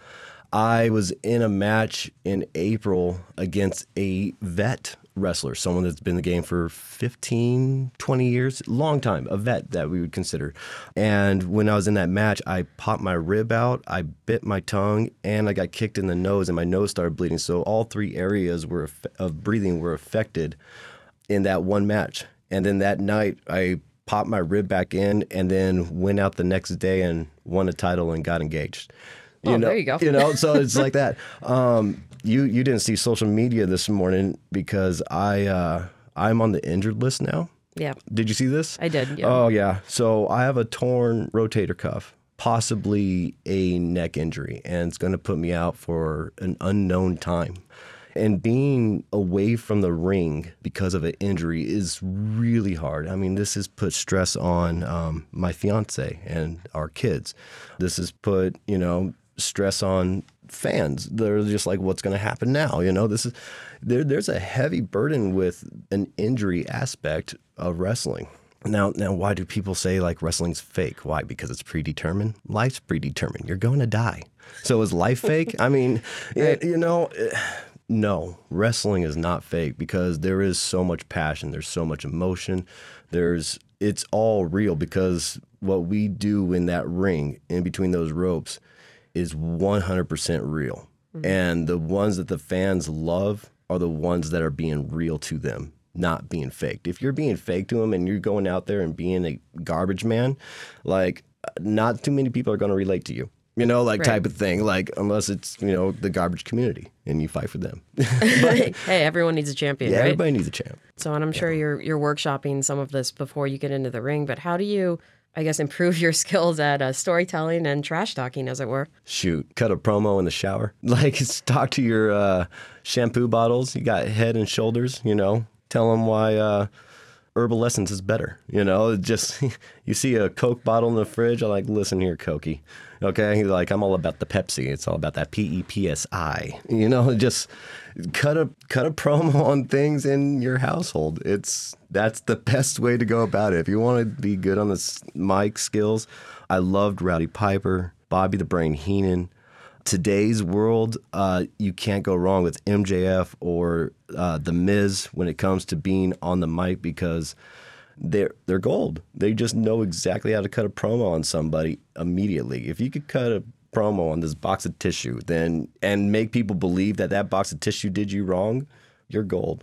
I was in a match in April against a vet wrestler, someone that's been in the game for fifteen, twenty years, long time, a vet that we would consider. And when I was in that match, I popped my rib out, I bit my tongue, and I got kicked in the nose, and my nose started bleeding. So all three areas were of breathing were affected in that one match. And then that night, I popped my rib back in, and then went out the next day and won a title and got engaged. You Oh, know, there you go. You know, so it's like that. Um, you you didn't see social media this morning because I uh, I'm on the injured list now. Yeah, Did you see this? I did. Yeah. Oh yeah. So I have a torn rotator cuff, possibly a neck injury, and it's going to put me out for an unknown time. And being away from the ring because of an injury is really hard. I mean, this has put stress on um, my fiance and our kids. This has put, you know, stress on fans. They're just like, what's going to happen now? You know, this is there. There's a heavy burden with an injury aspect of wrestling. Now, now, why do people say like wrestling's fake? Why? Because it's predetermined. Life's predetermined. You're going to die. So is life fake? I mean, it, you know. It, No, wrestling is not fake because there is so much passion. There's so much emotion. There's it's all real because what we do in that ring in between those ropes is one hundred percent real. Mm-hmm. And the ones that the fans love are the ones that are being real to them, not being faked. If you're being fake to them and you're going out there and being a garbage man, like not too many people are going to relate to you. You know, like Right. type of thing, like unless it's, you know, the garbage community and you fight for them. Hey, everyone needs a champion, Yeah, right? everybody needs a champ. So, and I'm sure you're you're workshopping some of this before you get into the ring. But how do you, I guess, improve your skills at uh, storytelling and trash talking, as it were? Shoot, cut a promo in the shower. Like, talk to your uh, shampoo bottles. You got head and shoulders, you know. Tell them why uh, Herbal Essence is better. You know, just you see a Coke bottle in the fridge. I'm like, listen here, Cokey. Okay, he's like, I'm all about the Pepsi. It's all about that P E P S I. You know, just cut a cut a promo on things in your household. It's that's the best way to go about it. If you want to be good on the mic skills, I loved Rowdy Piper, Bobby the Brain Heenan. Today's world, uh, you can't go wrong with M J F or uh, The Miz when it comes to being on the mic because they're they're gold. They just know exactly how to cut a promo on somebody immediately. If you could cut a promo on this box of tissue, then and make people believe that that box of tissue did you wrong, you're gold.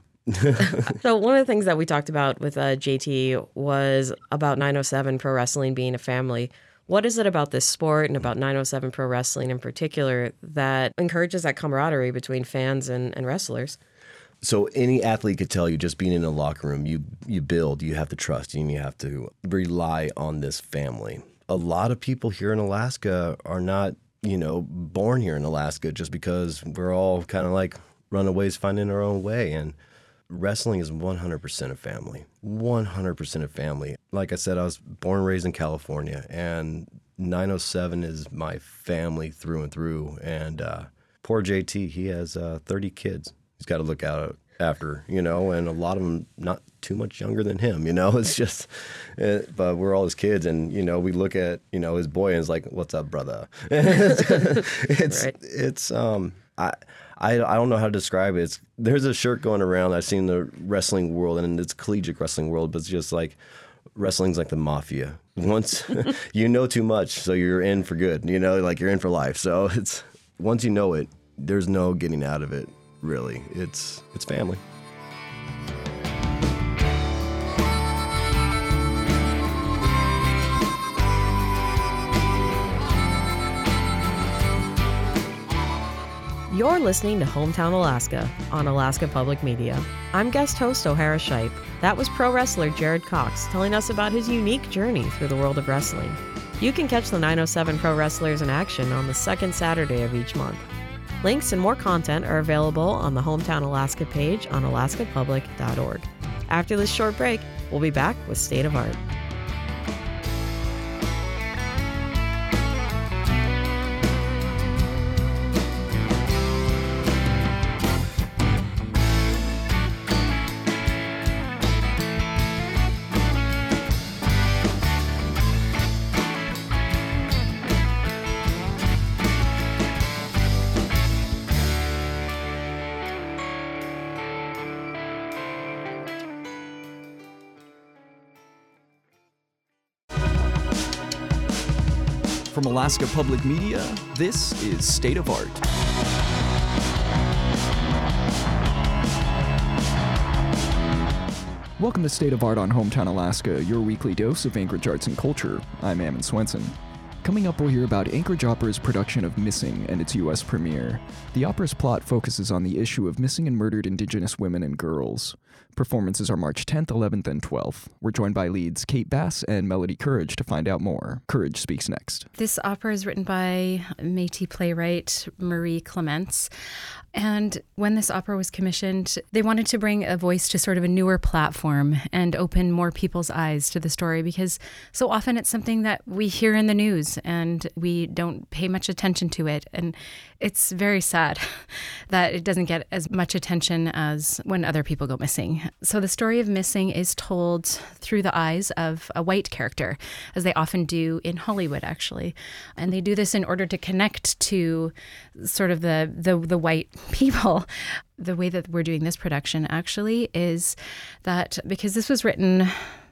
So one of the things that we talked about with uh, J T was about nine oh seven Pro Wrestling being a family. What is it about this sport and about nine oh seven Pro Wrestling in particular that encourages that camaraderie between fans and, and wrestlers? So any athlete could tell you just being in a locker room, you you build, you have to trust, and you have to rely on this family. A lot of people here in Alaska are not, you know, born here in Alaska just because we're all kind of like runaways finding our own way. And wrestling is one hundred percent a family, one hundred percent a family. Like I said, I was born and raised in California, and nine oh seven is my family through and through. And uh, poor J T, he has uh, thirty kids. he's got to look out after, you know, and a lot of them not too much younger than him, you know. It's just, it, but we're all his kids, and you know, we look at, you know, his boy and it's like, what's up, brother? it's right. it's um I. I, I don't know how to describe it. It's, there's a shirt going around I've seen in the wrestling world, and it's collegiate wrestling world, but it's just like wrestling's like the mafia. Once you know too much, so you're in for good, you know, like you're in for life. So it's once you know it, there's no getting out of it, really. It's it's family. You're listening to Hometown Alaska on Alaska Public Media. I'm guest host O'Hara Shipe. That was pro wrestler Jared Cox telling us about his unique journey through the world of wrestling. You can catch the nine oh seven Pro Wrestlers in action on the second Saturday of each month. Links and more content are available on the Hometown Alaska page on alaska public dot org. After this short break, we'll be back with State of Art. From Alaska Public Media, this is State of Art. Welcome to State of Art on Hometown Alaska, your weekly dose of Anchorage arts and culture. I'm Ammon Swenson. Coming up, we'll hear about Anchorage Opera's production of Missing and its U S premiere. The opera's plot focuses on the issue of missing and murdered Indigenous women and girls. Performances are March tenth, eleventh, and twelfth. We're joined by leads Kate Bass and Melody Courage to find out more. Courage speaks next. This opera is written by Métis playwright Marie Clements. And when this opera was commissioned, they wanted to bring a voice to sort of a newer platform and open more people's eyes to the story, because so often it's something that we hear in the news and we don't pay much attention to it. And it's very sad that it doesn't get as much attention as when other people go missing. So the story of Missing is told through the eyes of a white character, as they often do in Hollywood, actually. And they do this in order to connect to sort of the the, the white people. The way that we're doing this production actually is that because this was written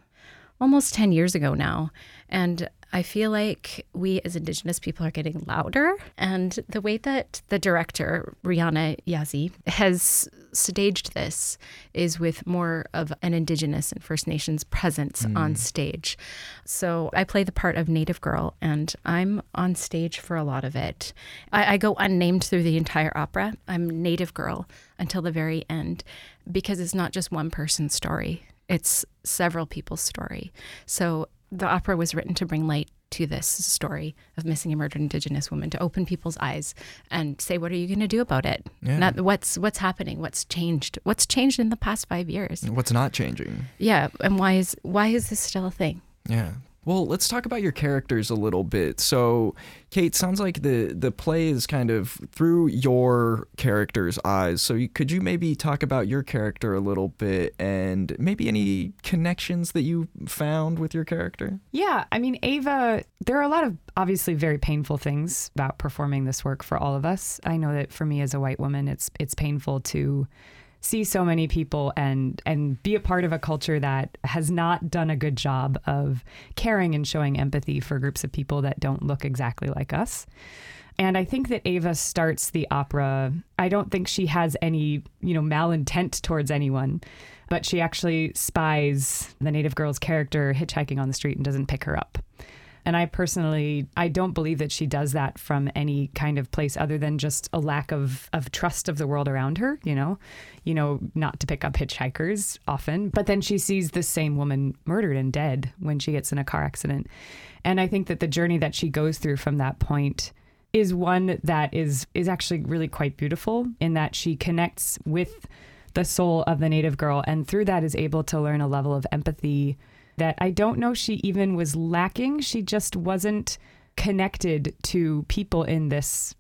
almost ten years ago now, and I feel like we as Indigenous people are getting louder. And the way that the director, Rihanna Yazzie, has staged this is with more of an Indigenous and First Nations presence mm. on stage. So I play the part of Native Girl, and I'm on stage for a lot of it. I, I go unnamed through the entire opera. I'm Native Girl until the very end, because it's not just one person's story. It's several people's story. So the opera was written to bring light to this story of missing and murdered Indigenous women, to open people's eyes and say, what are you going to do about it? Yeah. Not what's what's happening, what's changed, what's changed in the past five years. What's not changing? Yeah, and why is why is this still a thing? Yeah. Well, let's talk about your characters a little bit. So, Kate, sounds like the, the play is kind of through your character's eyes. So you, could you maybe talk about your character a little bit and maybe any connections that you found with your character? Yeah, I mean, Ava, there are a lot of obviously very painful things about performing this work for all of us. I know that for me as a white woman, it's it's painful to see so many people and and be a part of a culture that has not done a good job of caring and showing empathy for groups of people that don't look exactly like us. And I think that Ava starts the opera. I don't think she has any, you know, malintent towards anyone, but she actually spies the Native girl's character hitchhiking on the street and doesn't pick her up. And I personally, I don't believe that she does that from any kind of place other than just a lack of, of trust of the world around her, you know, you know, not to pick up hitchhikers often. But then she sees this same woman murdered and dead when she gets in a car accident. And I think that the journey that she goes through from that point is one that is is actually really quite beautiful, in that she connects with the soul of the Native girl, and through that is able to learn a level of empathy that I don't know she even was lacking. She just wasn't connected to people in this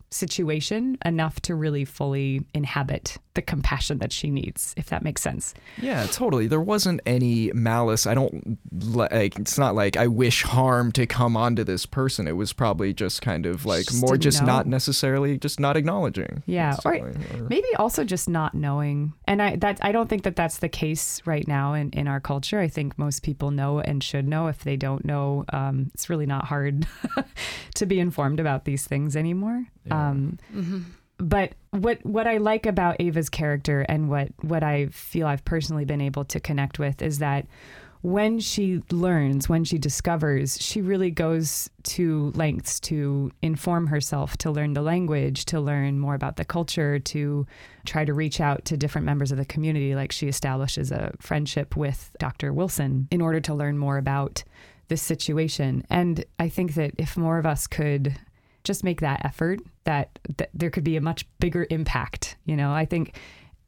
situation enough to really fully inhabit the compassion that she needs, if that makes sense. Yeah, totally. There wasn't any malice. I don't like, it's not like I wish harm to come onto this person. It was probably just kind of like Just more didn't just know. not necessarily, just not acknowledging. Yeah, or necessarily, or- maybe also just not knowing. And I that I don't think that that's the case right now in, in our culture. I think most people know and should know. If they don't know, um, it's really not hard to be informed about these things anymore. Yeah. Um, Mm-hmm. But what what I like about Ava's character and what, what I feel I've personally been able to connect with is that when she learns, when she discovers, she really goes to lengths to inform herself, to learn the language, to learn more about the culture, to try to reach out to different members of the community. Like she establishes a friendship with Doctor Wilson in order to learn more about this situation. And I think that if more of us could just make that effort, that, that there could be a much bigger impact. You know, I think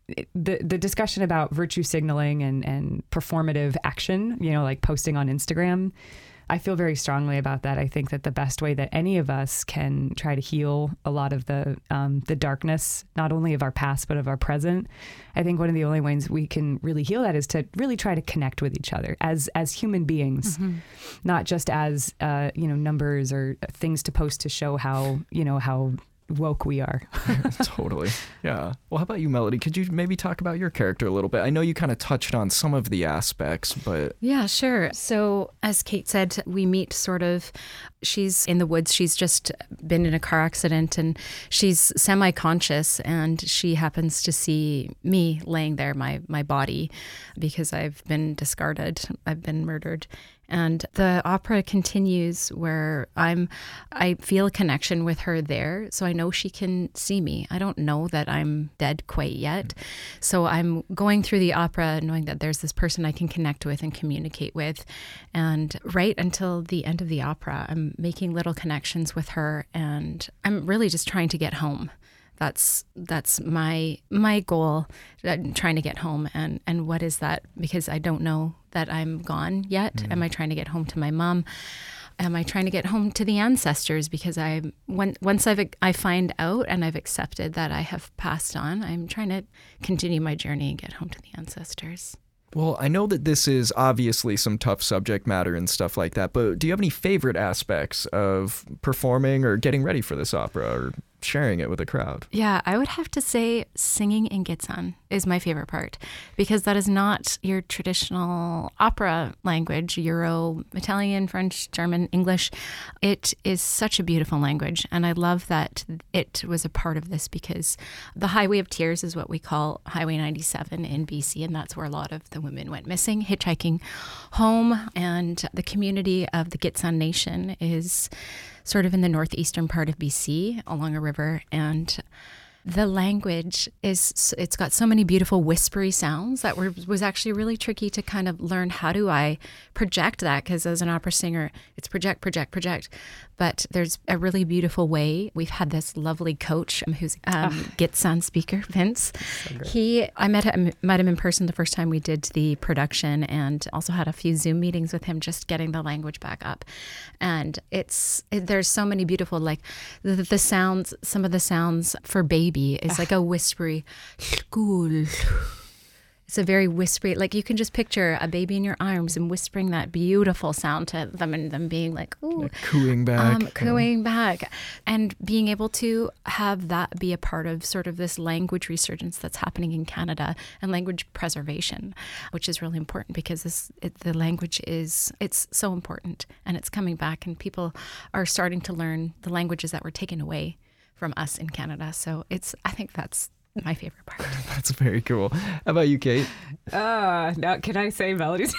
the the discussion about virtue signaling and, and performative action, you know, like posting on Instagram, I feel very strongly about that. I think that the best way that any of us can try to heal a lot of the um, the darkness, not only of our past, but of our present, I think one of the only ways we can really heal that is to really try to connect with each other as as human beings, Mm-hmm. not just as, uh, you know, numbers or things to post to show how, you know, how woke we are. Totally. Yeah. Well, how about you, Melody? Could you maybe talk about your character a little bit? I know you kind of touched on some of the aspects, but Yeah, sure. So, as Kate said, we meet sort of, she's in the woods. She's just been in a car accident and she's semi conscious. And she happens to see me laying there, my, my body, because I've been discarded, I've been murdered. And the opera continues where I'm, I feel a connection with her there. So I know she can see me. I don't know that I'm dead quite yet. So I'm going through the opera knowing that there's this person I can connect with and communicate with. And right until the end of the opera, I'm making little connections with her. And I'm really just trying to get home. That's that's my my goal, uh, trying to get home. And, and what is that? Because I don't know that I'm gone yet. Mm. Am I trying to get home to my mom? Am I trying to get home to the ancestors? Because I, when, once I've, I find out and I've accepted that I have passed on, I'm trying to continue my journey and get home to the ancestors. well, I know that this is obviously some tough subject matter and stuff like that, but do you have any favorite aspects of performing or getting ready for this opera or sharing it with a crowd? Yeah, I would have to say singing in Gitsan is my favorite part, because that is not your traditional opera language, Euro, Italian, French, German, English. It is such a beautiful language, and I love that it was a part of this, because the Highway of Tears is what we call Highway ninety-seven in B C, and that's where a lot of the women went missing, hitchhiking home. And the community of the Gitsan Nation is sort of in the northeastern part of B C along a river, and the language is, it's got so many beautiful whispery sounds that were, was actually really tricky to kind of learn how do I project that, because as an opera singer, it's project, project, project. But there's a really beautiful way. We've had this lovely coach who's um, oh. Gitsan speaker, Vince. So he, I met him, met him in person the first time we did the production, and also had a few Zoom meetings with him, just getting the language back up. And it's, it, there's so many beautiful, like the, the sounds, some of the sounds for baby is like a whispery, school. It's a very whispery, like you can just picture a baby in your arms and whispering that beautiful sound to them, and them being like, ooh. Like cooing back. Um, cooing yeah. back. And being able to have that be a part of sort of this language resurgence that's happening in Canada, and language preservation, which is really important, because this it, the language is, it's so important, and it's coming back, and people are starting to learn the languages that were taken away from us in Canada. So it's, I think that's my favorite part. That's very cool. How about you, Kate? Uh, now can I say Melody's?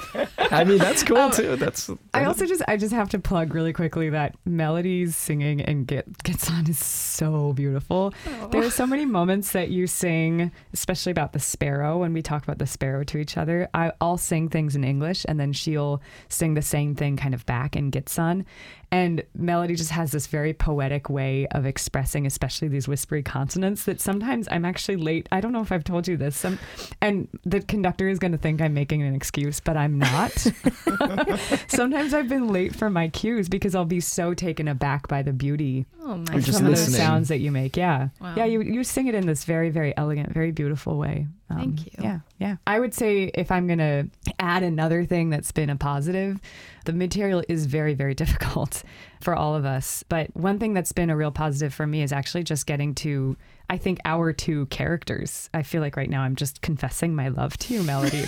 I mean, that's cool um, too. That's. That I also just I just have to plug really quickly that Melody's singing and get Gitsan is so beautiful. Oh. There are so many moments that you sing, especially about the sparrow. When we talk about the sparrow to each other, I, I'll sing things in English, and then she'll sing the same thing kind of back in Gitsan. And Melody just has this very poetic way of expressing, especially these whispery consonants, that sometimes I'm actually late. I don't know if I've told you this. Some, and the conductor is going to think I'm making an excuse, but I'm not. Sometimes I've been late for my cues because I'll be so taken aback by the beauty Oh my of just some of listening. those sounds that you make. Yeah. Wow. Yeah, you, you sing it in this very, very elegant, very beautiful way. Um, Thank you. Yeah, yeah. I would say if I'm going to add another thing that's been a positive, the material is very, very difficult for all of us. But one thing that's been a real positive for me is actually just getting to, I think, our two characters. I feel like right now I'm just confessing my love to you, Melody.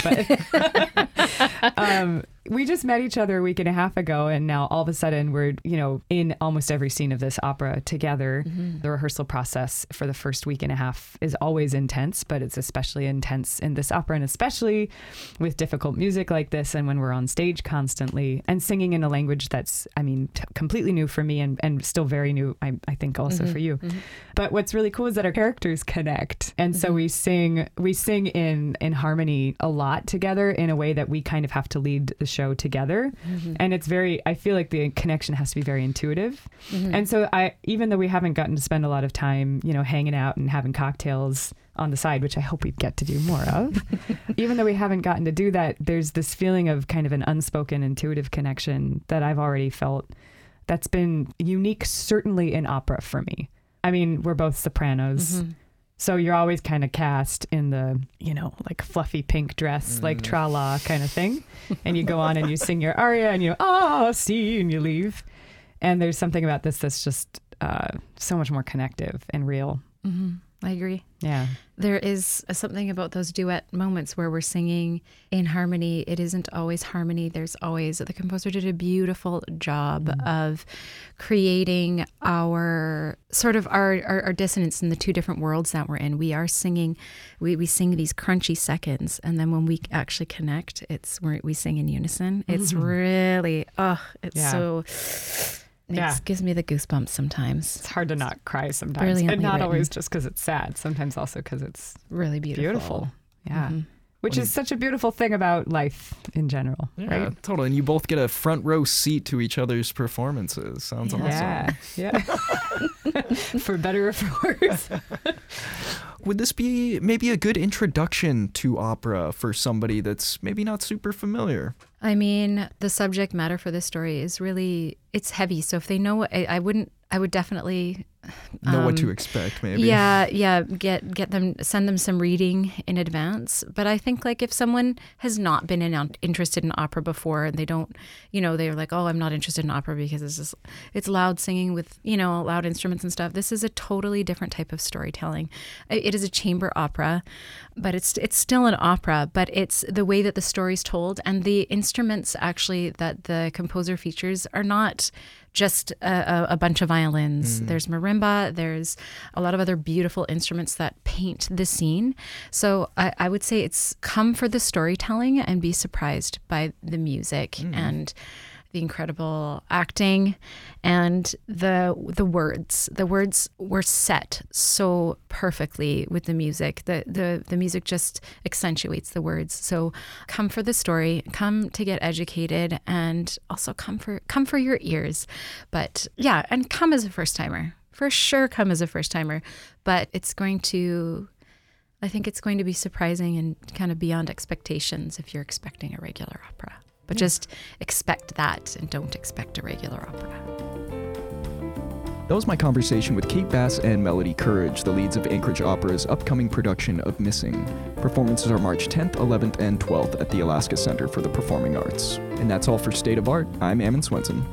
But um, we just met each other a week and a half ago, and now all of a sudden we're, you know, in almost every scene of this opera together. Mm-hmm. The rehearsal process for the first week and a half is always intense, but it's especially intense in this opera, and especially with difficult music like this, and when we're on stage constantly and singing in a language that's, I mean, t- completely new for me and, and still very new, I, I think, also Mm-hmm. for you. Mm-hmm. But what's really cool is that our characters connect, and so Mm-hmm. we sing we sing in in harmony a lot together in a way that we kind of have to lead the show together. Mm-hmm. And it's very, I feel like the connection has to be very intuitive. Mm-hmm. And so I, even though we haven't gotten to spend a lot of time, you know, hanging out and having cocktails on the side, which I hope we get to do more of, even though we haven't gotten to do that, there's this feeling of kind of an unspoken intuitive connection that I've already felt that's been unique, certainly in opera for me. I mean, we're both sopranos. Mm-hmm. So you're always kind of cast in the, you know, like fluffy pink dress, mm. like tra-la kind of thing. And you go on and you sing your aria and you, ah, see, and you leave. And there's something about this that's just uh, so much more connective and real. Mm-hmm. I agree. Yeah. There is something about those duet moments where we're singing in harmony. It isn't always harmony. There's always, the composer did a beautiful job mm-hmm. of creating our sort of our, our, our dissonance in the two different worlds that we're in. We are singing, we, we sing these crunchy seconds. And then when we actually connect, it's we're, we sing in unison. It's mm-hmm. really, oh, it's yeah. so... It yeah. gives me the goosebumps sometimes. It's hard to not cry sometimes. Brilliantly and not written. always just because it's sad. Sometimes also because it's really beautiful. Beautiful. Yeah. Mm-hmm. Which Well, is such a beautiful thing about life in general. Yeah, right? totally. And you both get a front row seat to each other's performances. Sounds yeah. awesome. Yeah. For better or for worse. Would this be maybe a good introduction to opera for somebody that's maybe not super familiar? I mean, the subject matter for this story is really, it's heavy. So if they know, I, I wouldn't, I would definitely know um, what to expect, maybe. Yeah, yeah. Get get them, send them some reading in advance. But I think like if someone has not been in, interested in opera before and they don't, you know, they're like, oh, I'm not interested in opera because it's just, it's loud singing with, you know, loud instruments and stuff. This is a totally different type of storytelling. It is a chamber opera, but it's it's still an opera. But it's the way that the story's told, and the instruments actually that the composer features are not just a, a bunch of violins. Mm. There's marimba. There's a lot of other beautiful instruments that paint the scene. So I, I would say it's come for the storytelling and be surprised by the music mm. and the incredible acting and the the words. The words were set so perfectly with the music. The the the music just accentuates the words. So come for the story, come to get educated, and also come for come for your ears. But yeah, and come as a first timer. For sure come as a first timer. But it's going to I think it's going to be surprising and kind of beyond expectations if you're expecting a regular opera. But just expect that and don't expect a regular opera. That was my conversation with Kate Bass and Melody Courage, the leads of Anchorage Opera's upcoming production of Missing. Performances are March tenth, eleventh, and twelfth at the Alaska Center for the Performing Arts. And that's all for State of Art. I'm Ammon Swenson.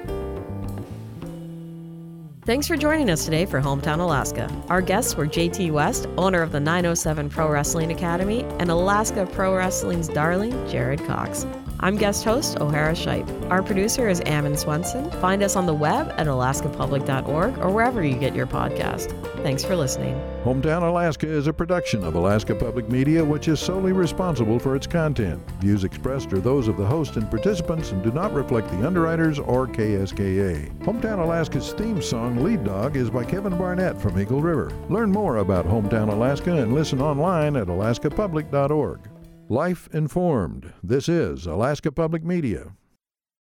Thanks for joining us today for Hometown Alaska. Our guests were J T West, owner of the nine oh seven Pro Wrestling Academy, and Alaska Pro Wrestling's darling, Jared Cox. I'm guest host O'Hara Shipe. Our producer is Ammon Swenson. Find us on the web at alaska public dot org or wherever you get your podcast. Thanks for listening. Hometown Alaska is a production of Alaska Public Media, which is solely responsible for its content. Views expressed are those of the host and participants and do not reflect the underwriters or K S K A. Hometown Alaska's theme song, Lead Dog, is by Kevin Barnett from Eagle River. Learn more about Hometown Alaska and listen online at alaska public dot org. Life informed. This is Alaska Public Media.